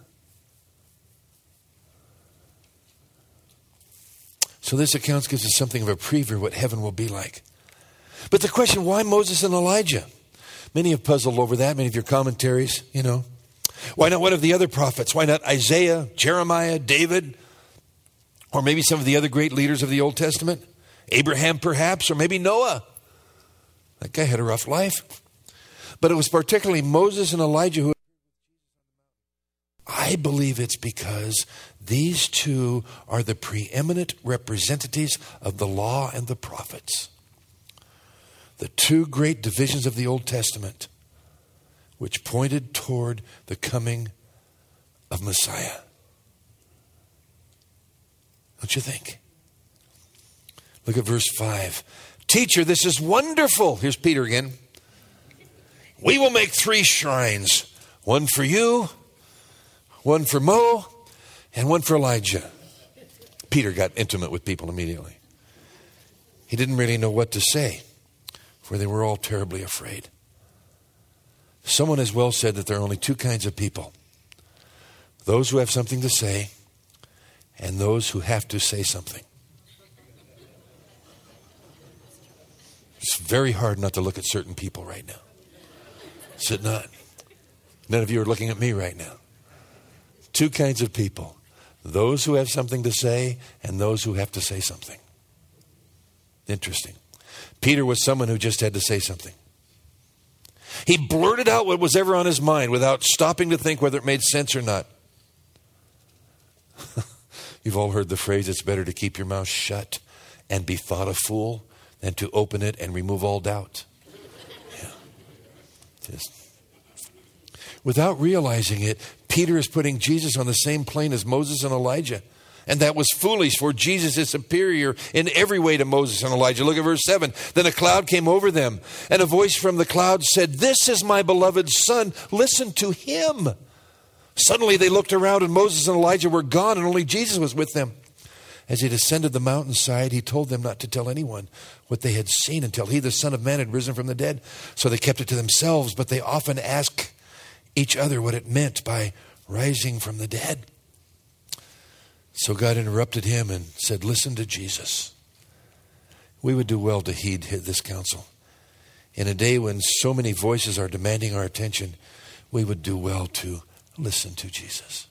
So this account gives us something of a preview of what heaven will be like. But the question, why Moses and Elijah? Many have puzzled over that, many of your commentaries, you know. Why not one of the other prophets? Why not Isaiah, Jeremiah, David, or maybe some of the other great leaders of the Old Testament? Abraham perhaps, or maybe Noah. That guy had a rough life. But it was particularly Moses and Elijah who... I believe it's because these two are the preeminent representatives of the law and the prophets. The two great divisions of the Old Testament, which pointed toward the coming of Messiah. Don't you think? Look at verse five. "Teacher, this is wonderful." Here's Peter again. "We will make three shrines, one for you, one for Mo, and one for Elijah." Peter got intimate with people immediately. He didn't really know what to say, for they were all terribly afraid. Someone has well said that there are only two kinds of people: those who have something to say and those who have to say something. It's very hard not to look at certain people right now. Is it not? None of you are looking at me right now. Two kinds of people: those who have something to say and those who have to say something. Interesting. Peter was someone who just had to say something. He blurted out what was ever on his mind without stopping to think whether it made sense or not. You've all heard the phrase, "It's better to keep your mouth shut and be thought a fool than to open it and remove all doubt." Yeah. Just. Without realizing it, Peter is putting Jesus on the same plane as Moses and Elijah. And that was foolish, for Jesus is superior in every way to Moses and Elijah. Look at verse seven. "Then a cloud came over them, and a voice from the cloud said, 'This is my beloved Son. Listen to him.' Suddenly they looked around, and Moses and Elijah were gone, and only Jesus was with them. As he descended the mountainside, he told them not to tell anyone what they had seen until he, the Son of Man, had risen from the dead. So they kept it to themselves, but they often asked each other what it meant by rising from the dead." So God interrupted him and said, "Listen to Jesus." We would do well to heed this counsel. In a day when so many voices are demanding our attention, we would do well to listen to Jesus.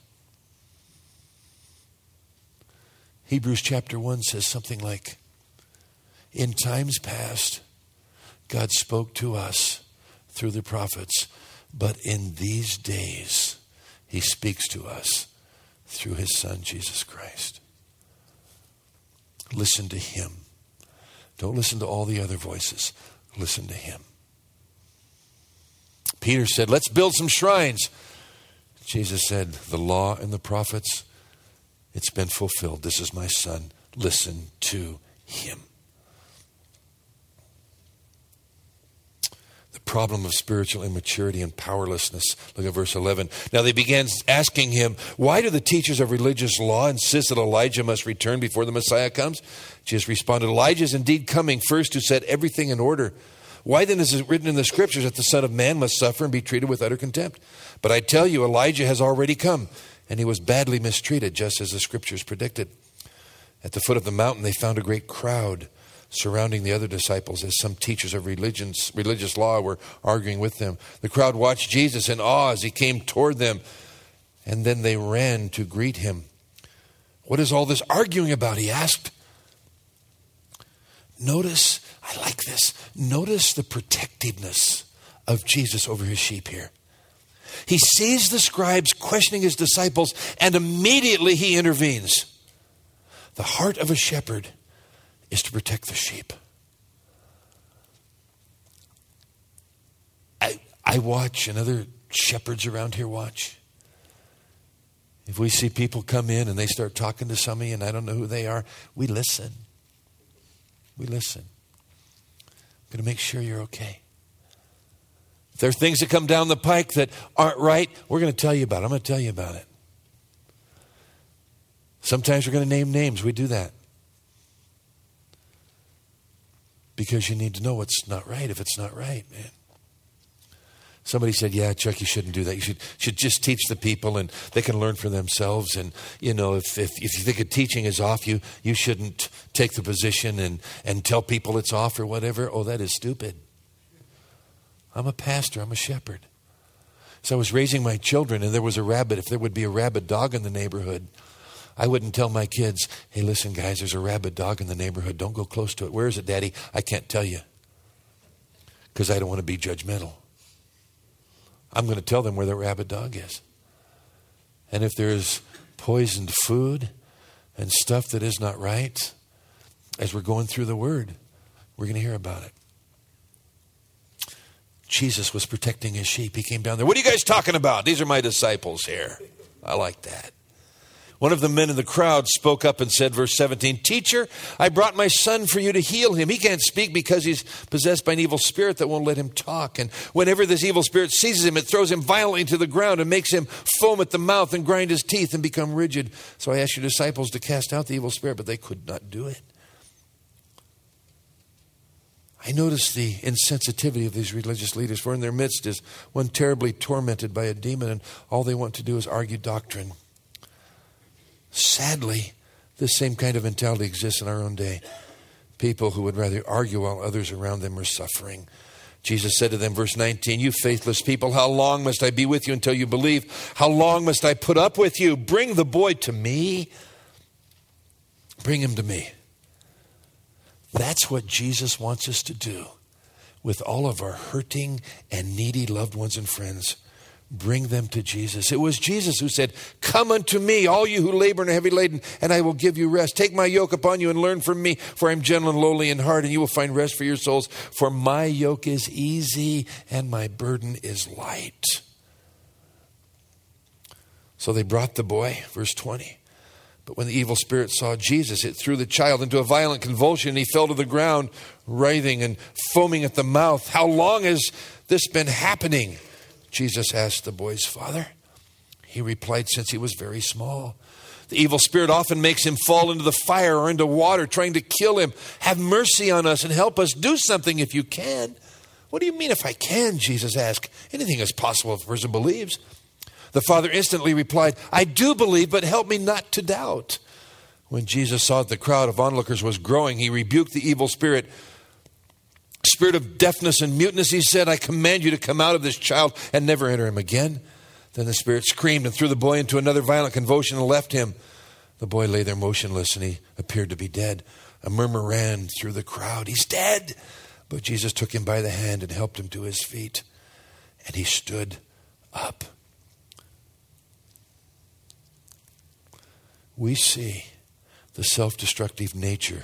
Hebrews chapter one says something like, "In times past, God spoke to us through the prophets. But in these days, he speaks to us through his Son, Jesus Christ. Listen to him. Don't listen to all the other voices. Listen to him. Peter said, let's build some shrines. Jesus said, the law and the prophets, it's been fulfilled. This is my Son. Listen to him. The problem of spiritual immaturity and powerlessness. Look at verse eleven. Now they began asking him, why do the teachers of religious law insist that Elijah must return before the Messiah comes? Jesus responded, Elijah is indeed coming first to set everything in order. Why then is it written in the scriptures that the Son of Man must suffer and be treated with utter contempt? But I tell you, Elijah has already come, and he was badly mistreated, just as the scriptures predicted. At the foot of the mountain, they found a great crowd surrounding the other disciples as some teachers of religions, religious law were arguing with them. The crowd watched Jesus in awe as he came toward them, and then they ran to greet him. What is all this arguing about? He asked. Notice, I like this, notice the protectiveness of Jesus over his sheep here. He sees the scribes questioning his disciples, and immediately he intervenes. The heart of a shepherd is to protect the sheep. I, I watch, and other shepherds around here watch. If we see people come in and they start talking to somebody and I don't know who they are, we listen. We listen. I'm going to make sure you're okay. If there are things that come down the pike that aren't right, we're going to tell you about it. I'm going to tell you about it. Sometimes we're going to name names. We do that. Because you need to know what's not right if it's not right, man. Somebody said, yeah, Chuck, you shouldn't do that. You should should just teach the people and they can learn for themselves. And, you know, if if, if you think a teaching is off, you you shouldn't take the position and, and tell people it's off or whatever. Oh, that is stupid. I'm a pastor. I'm a shepherd. So I was raising my children and there was a rabbit. If there would be a rabid dog in the neighborhood, I wouldn't tell my kids, hey, listen, guys, there's a rabid dog in the neighborhood. Don't go close to it. Where is it, Daddy? I can't tell you because I don't want to be judgmental. I'm going to tell them where the rabid dog is. And if there's poisoned food and stuff that is not right, as we're going through the Word, we're going to hear about it. Jesus was protecting his sheep. He came down there. What are you guys talking about? These are my disciples here. I like that. One of the men in the crowd spoke up and said, verse seventeen, Teacher, I brought my son for you to heal him. He can't speak because he's possessed by an evil spirit that won't let him talk. And whenever this evil spirit seizes him, it throws him violently to the ground and makes him foam at the mouth and grind his teeth and become rigid. So I asked your disciples to cast out the evil spirit, but they could not do it. I notice the insensitivity of these religious leaders, for in their midst is one terribly tormented by a demon, and all they want to do is argue doctrine. Sadly, this same kind of mentality exists in our own day. People who would rather argue while others around them are suffering. Jesus said to them, verse nineteen, You faithless people, how long must I be with you until you believe? How long must I put up with you? Bring the boy to me. Bring him to me. That's what Jesus wants us to do with all of our hurting and needy loved ones and friends. Bring them to Jesus. It was Jesus who said, Come unto me, all you who labor and are heavy laden, and I will give you rest. Take my yoke upon you and learn from me, for I am gentle and lowly in heart, and you will find rest for your souls. For my yoke is easy and my burden is light. So they brought the boy, verse twenty. But when the evil spirit saw Jesus, it threw the child into a violent convulsion. He fell to the ground, writhing and foaming at the mouth. How long has this been happening? Jesus asked the boy's father. He replied, Since he was very small. The evil spirit often makes him fall into the fire or into water, trying to kill him. Have mercy on us and help us. Do something if you can. What do you mean if I can? Jesus asked. Anything is possible if a person believes. The father instantly replied, I do believe, but help me not to doubt. When Jesus saw that the crowd of onlookers was growing, he rebuked the evil spirit. Spirit of deafness and muteness, he said, I command you to come out of this child and never enter him again. Then the spirit screamed and threw the boy into another violent convulsion and left him. The boy lay there motionless and he appeared to be dead. A murmur ran through the crowd. He's dead. But Jesus took him by the hand and helped him to his feet. and he stood up. We see the self-destructive nature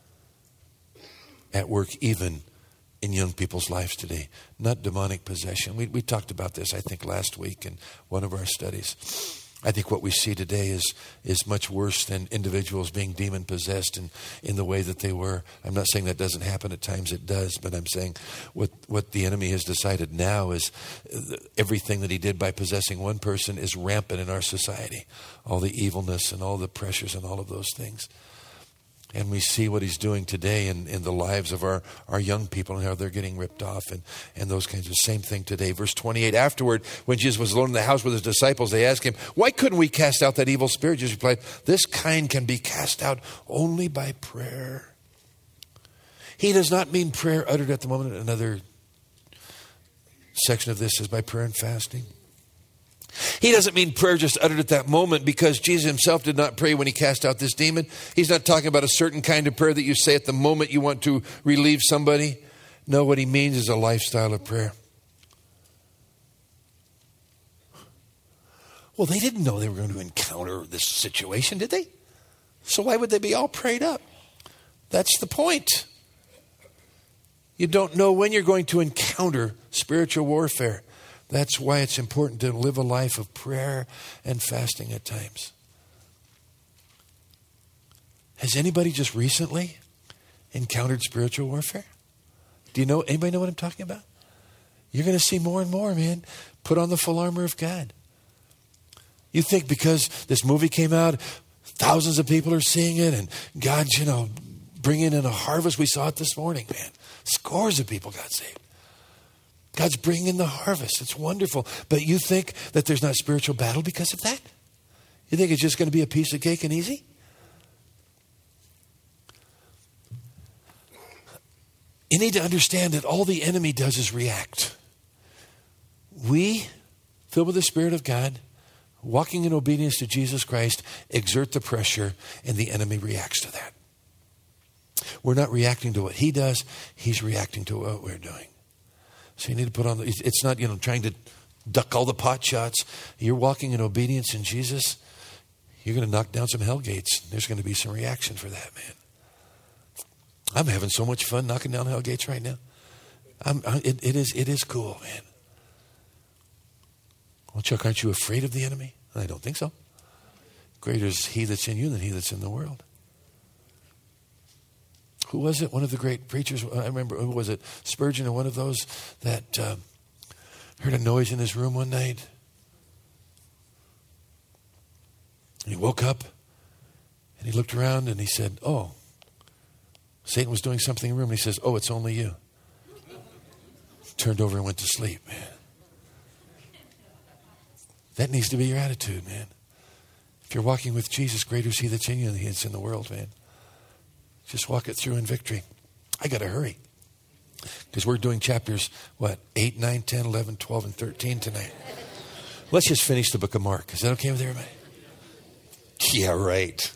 at work even in young people's lives today. Not demonic possession. We, we talked about this, I think, last week in one of our studies. I think what we see today is is much worse than individuals being demon-possessed in, in the way that they were. I'm not saying that doesn't happen. At times it does. But I'm saying what, what the enemy has decided now is everything that he did by possessing one person is rampant in our society. All the evilness and all the pressures and all of those things. And we see what he's doing today in, in the lives of our, our young people and how they're getting ripped off and, and those kinds of same thing today. Verse twenty-eight, afterward, when Jesus was alone in the house with his disciples, they asked him, why couldn't we cast out that evil spirit? Jesus replied, this kind can be cast out only by prayer. He does not mean prayer uttered at the moment. Another section of this is by prayer and fasting. He doesn't mean prayer just uttered at that moment, because Jesus himself did not pray when he cast out this demon. He's not talking about a certain kind of prayer that you say at the moment you want to relieve somebody. No, what he means is a lifestyle of prayer. Well, they didn't know they were going to encounter this situation, did they? So why would they be all prayed up? That's the point. You don't know when you're going to encounter spiritual warfare. That's why it's important to live a life of prayer and fasting at times. Has anybody just recently encountered spiritual warfare? Do you know, anybody know what I'm talking about? You're going to see more and more, man. Put on the full armor of God. You think because this movie came out, thousands of people are seeing it, and God's, you know, bringing in a harvest. We saw it this morning, man. Scores of people got saved. God's bringing in the harvest. It's wonderful. But you think that there's not spiritual battle because of that? You think it's just going to be a piece of cake and easy? You need to understand that all the enemy does is react. We, filled with the Spirit of God, walking in obedience to Jesus Christ, exert the pressure, and the enemy reacts to that. We're not reacting to what he does. He's reacting to what we're doing. So you need to put on the, it's not, you know, trying to duck all the pot shots. You're walking in obedience in Jesus. You're going to knock down some hell gates. There's going to be some reaction for that, man. I'm having so much fun knocking down hell gates right now. I'm, I, it, it is, it is cool, man. Well, Chuck, aren't you afraid of the enemy? I don't think so. Greater is he that's in you than he that's in the world. Who was it? One of the great preachers. I remember, who was it? Spurgeon, or one of those that uh, heard a noise in his room one night. And he woke up and he looked around and he said, oh, Satan was doing something in the room. And he says, oh, it's only you. Turned over and went to sleep, man. That needs to be your attitude, man. If you're walking with Jesus, greater is he that's in you than he that's in the world, man. Just walk it through in victory. I got to hurry. Because we're doing chapters, what, eight, nine, ten, eleven, twelve, and thirteen tonight. Let's just finish the book of Mark. Is that okay with everybody? Yeah, right.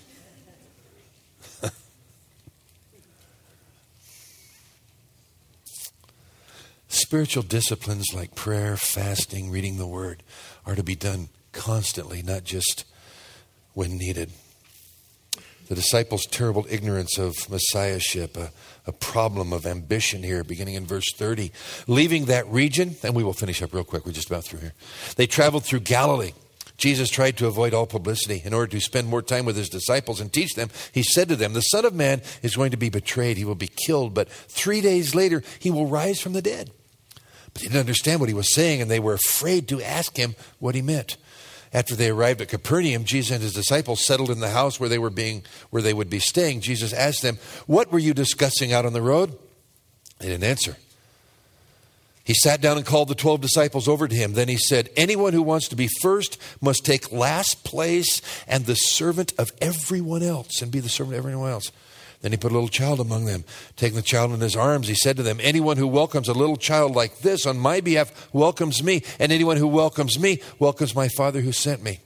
Spiritual disciplines like prayer, fasting, reading the Word are to be done constantly, not just when needed. The disciples' terrible ignorance of messiahship, a, a problem of ambition here, beginning in verse thirty. Leaving that region, and we will finish up real quick, we're just about through here. They traveled through Galilee. Jesus tried to avoid all publicity in order to spend more time with his disciples and teach them. He said to them, the Son of Man is going to be betrayed. He will be killed, but three days later, he will rise from the dead. But they didn't understand what he was saying, and they were afraid to ask him what he meant. After they arrived at Capernaum, Jesus and his disciples settled in the house where they were being, where they would be staying. Jesus asked them, what were you discussing out on the road? They didn't answer. He sat down and called the twelve disciples over to him. Then he said, anyone who wants to be first must take last place and the servant of everyone else, and be the servant of everyone else. Then he put a little child among them. Taking the child in his arms, he said to them, anyone who welcomes a little child like this on my behalf welcomes me. And anyone who welcomes me welcomes my Father who sent me.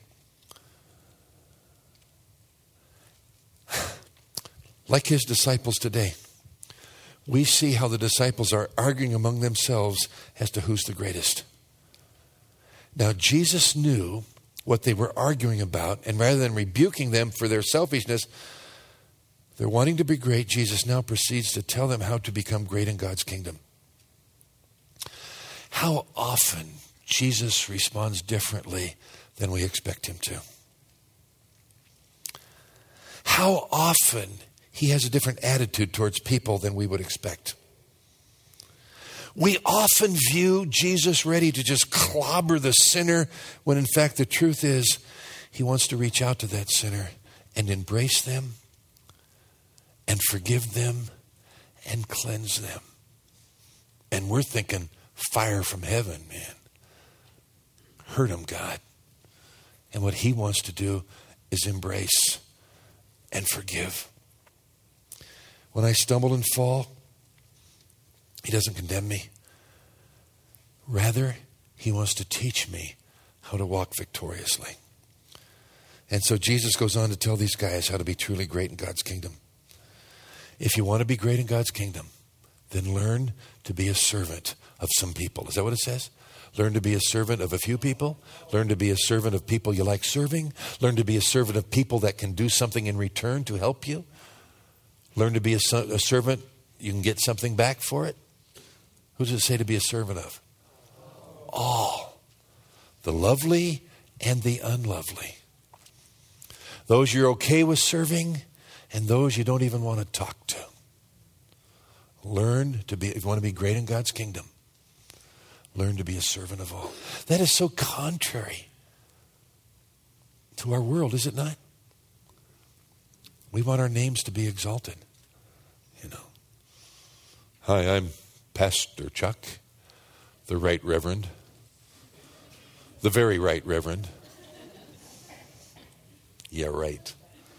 Like his disciples today, we see how the disciples are arguing among themselves as to who's the greatest. Now, Jesus knew what they were arguing about, and rather than rebuking them for their selfishness, they're wanting to be great, Jesus now proceeds to tell them how to become great in God's kingdom. How often Jesus responds differently than we expect him to. How often he has a different attitude towards people than we would expect. We often view Jesus ready to just clobber the sinner, when in fact the truth is he wants to reach out to that sinner and embrace them and forgive them and cleanse them. And we're thinking fire from heaven, man. Hurt him, God. And what he wants to do is embrace and forgive. When I stumble and fall, he doesn't condemn me. Rather, he wants to teach me how to walk victoriously. And so Jesus goes on to tell these guys how to be truly great in God's kingdom. If you want to be great in God's kingdom, then learn to be a servant of some people. Is that what it says? Learn to be a servant of a few people. Learn to be a servant of people you like serving. Learn to be a servant of people that can do something in return to help you. Learn to be a, a servant. You can get something back for it. Who does it say to be a servant of? All. The lovely and the unlovely. Those you're okay with serving and those you don't even want to talk to. Learn to be, if you want to be great in God's kingdom, learn to be a servant of all. That is so contrary to our world, is it not? We want our names to be exalted, you know. Hi, I'm Pastor Chuck, the Right Reverend, the very Right Reverend. Yeah, right.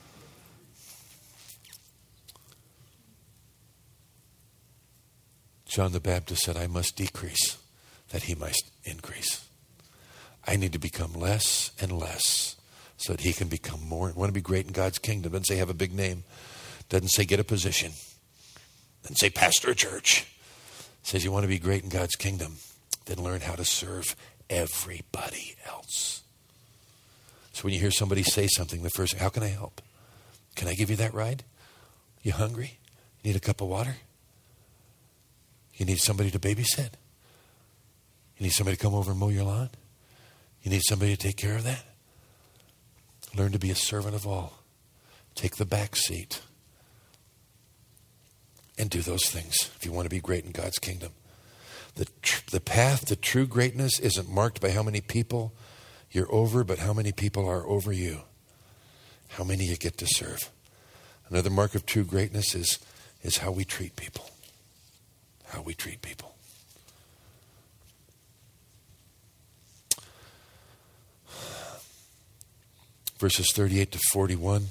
John the Baptist said, I must decrease that he might increase. I need to become less and less so that he can become more. I want to be great in God's kingdom. Doesn't say have a big name. Doesn't say get a position. Doesn't say pastor a church. It says you want to be great in God's kingdom, then learn how to serve everybody else. So when you hear somebody say something, the first, how can I help? Can I give you that ride? You hungry? You need a cup of water? You need somebody to babysit? You need somebody to come over and mow your lawn? You need somebody to take care of that? Learn to be a servant of all. Take the back seat. And do those things if you want to be great in God's kingdom. The, tr- the path to true greatness isn't marked by how many people you're over, but how many people are over you. How many you get to serve. Another mark of true greatness is, is how we treat people. How we treat people. Verses thirty-eight to forty-one.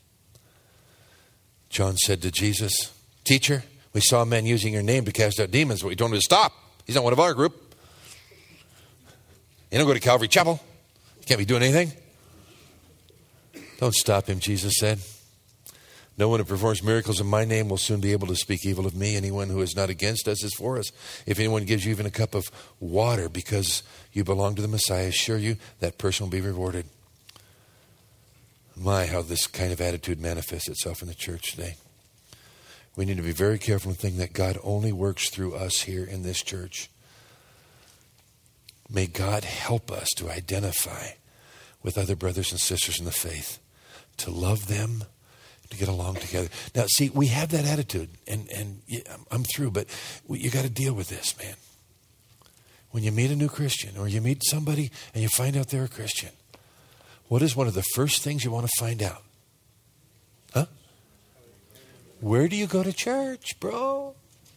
John said to Jesus, Teacher, we saw a man using your name to cast out demons, but we told him to stop. He's not one of our group. You don't go to Calvary Chapel. You can't be doing anything. Don't stop him, Jesus said. No one who performs miracles in my name will soon be able to speak evil of me. Anyone who is not against us is for us. If anyone gives you even a cup of water because you belong to the Messiah, I assure you that person will be rewarded. My, how this kind of attitude manifests itself in the church today. We need to be very careful and think that God only works through us here in this church. May God help us to identify with other brothers and sisters in the faith, to love them, to get along together. Now, see, we have that attitude, and, and I'm through, but you got to deal with this, man. When you meet a new Christian or you meet somebody and you find out they're a Christian, what is one of the first things you want to find out? Huh? Where do you go to church, bro?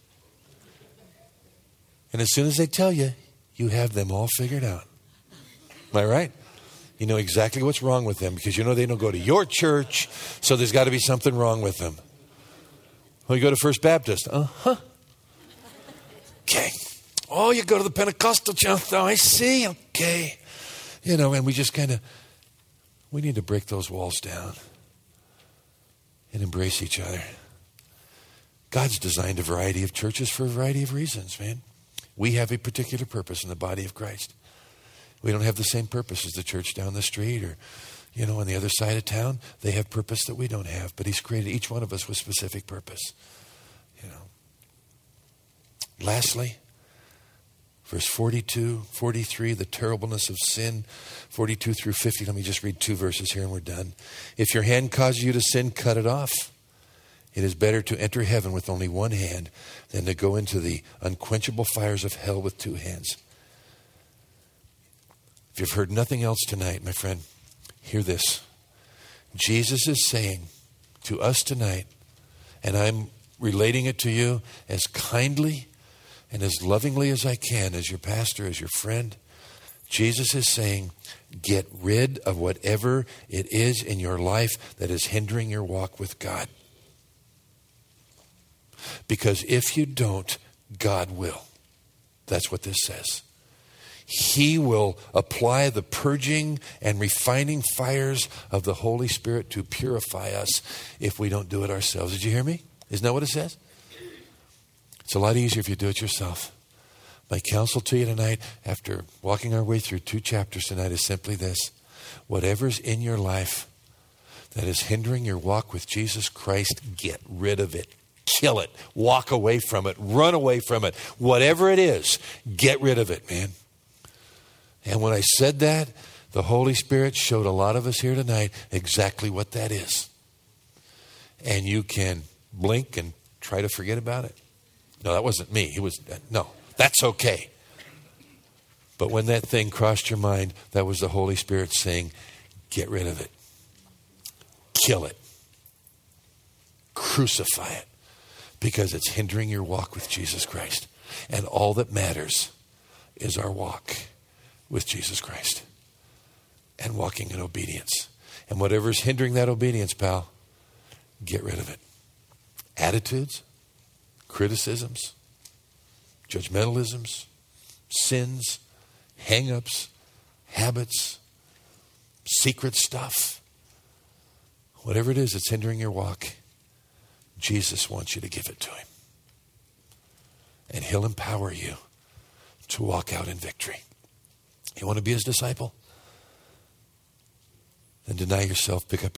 And as soon as they tell you, you have them all figured out. Am I right? You know exactly what's wrong with them because you know they don't go to your church, so there's got to be something wrong with them. Well, you go to First Baptist. Uh-huh. Okay. Oh, you go to the Pentecostal church. Oh, I see. Okay. You know, and we just kind of, we need to break those walls down and embrace each other. God's designed a variety of churches for a variety of reasons, man. We have a particular purpose in the body of Christ. We don't have the same purpose as the church down the street or, you know, on the other side of town. They have purpose that we don't have, but he's created each one of us with specific purpose. You know. Lastly, verse forty-two, forty-three, the terribleness of sin, forty-two through fifty. Let me just read two verses here and we're done. If your hand causes you to sin, cut it off. It is better to enter heaven with only one hand than to go into the unquenchable fires of hell with two hands. If you've heard nothing else tonight, my friend, hear this. Jesus is saying to us tonight, and I'm relating it to you as kindly and as lovingly as I can, as your pastor, as your friend. Jesus is saying, get rid of whatever it is in your life that is hindering your walk with God. Because if you don't, God will. That's what this says. He will apply the purging and refining fires of the Holy Spirit to purify us if we don't do it ourselves. Did you hear me? Isn't that what it says? It's a lot easier if you do it yourself. My counsel to you tonight, after walking our way through two chapters tonight, is simply this. Whatever's in your life that is hindering your walk with Jesus Christ, get rid of it. Kill it. Walk away from it. Run away from it. Whatever it is, get rid of it, man. And when I said that, the Holy Spirit showed a lot of us here tonight exactly what that is. And you can blink and try to forget about it. No, that wasn't me. It was, no, that's okay. But when that thing crossed your mind, that was the Holy Spirit saying, get rid of it. Kill it. Crucify it. Because it's hindering your walk with Jesus Christ. And all that matters is our walk with Jesus Christ. And walking in obedience. And whatever's hindering that obedience, pal, get rid of it. Attitudes, criticisms, judgmentalisms, sins, hang-ups, habits, secret stuff. Whatever it is that's hindering your walk, Jesus wants you to give it to him. And he'll empower you to walk out in victory. You want to be his disciple? Then deny yourself, pick up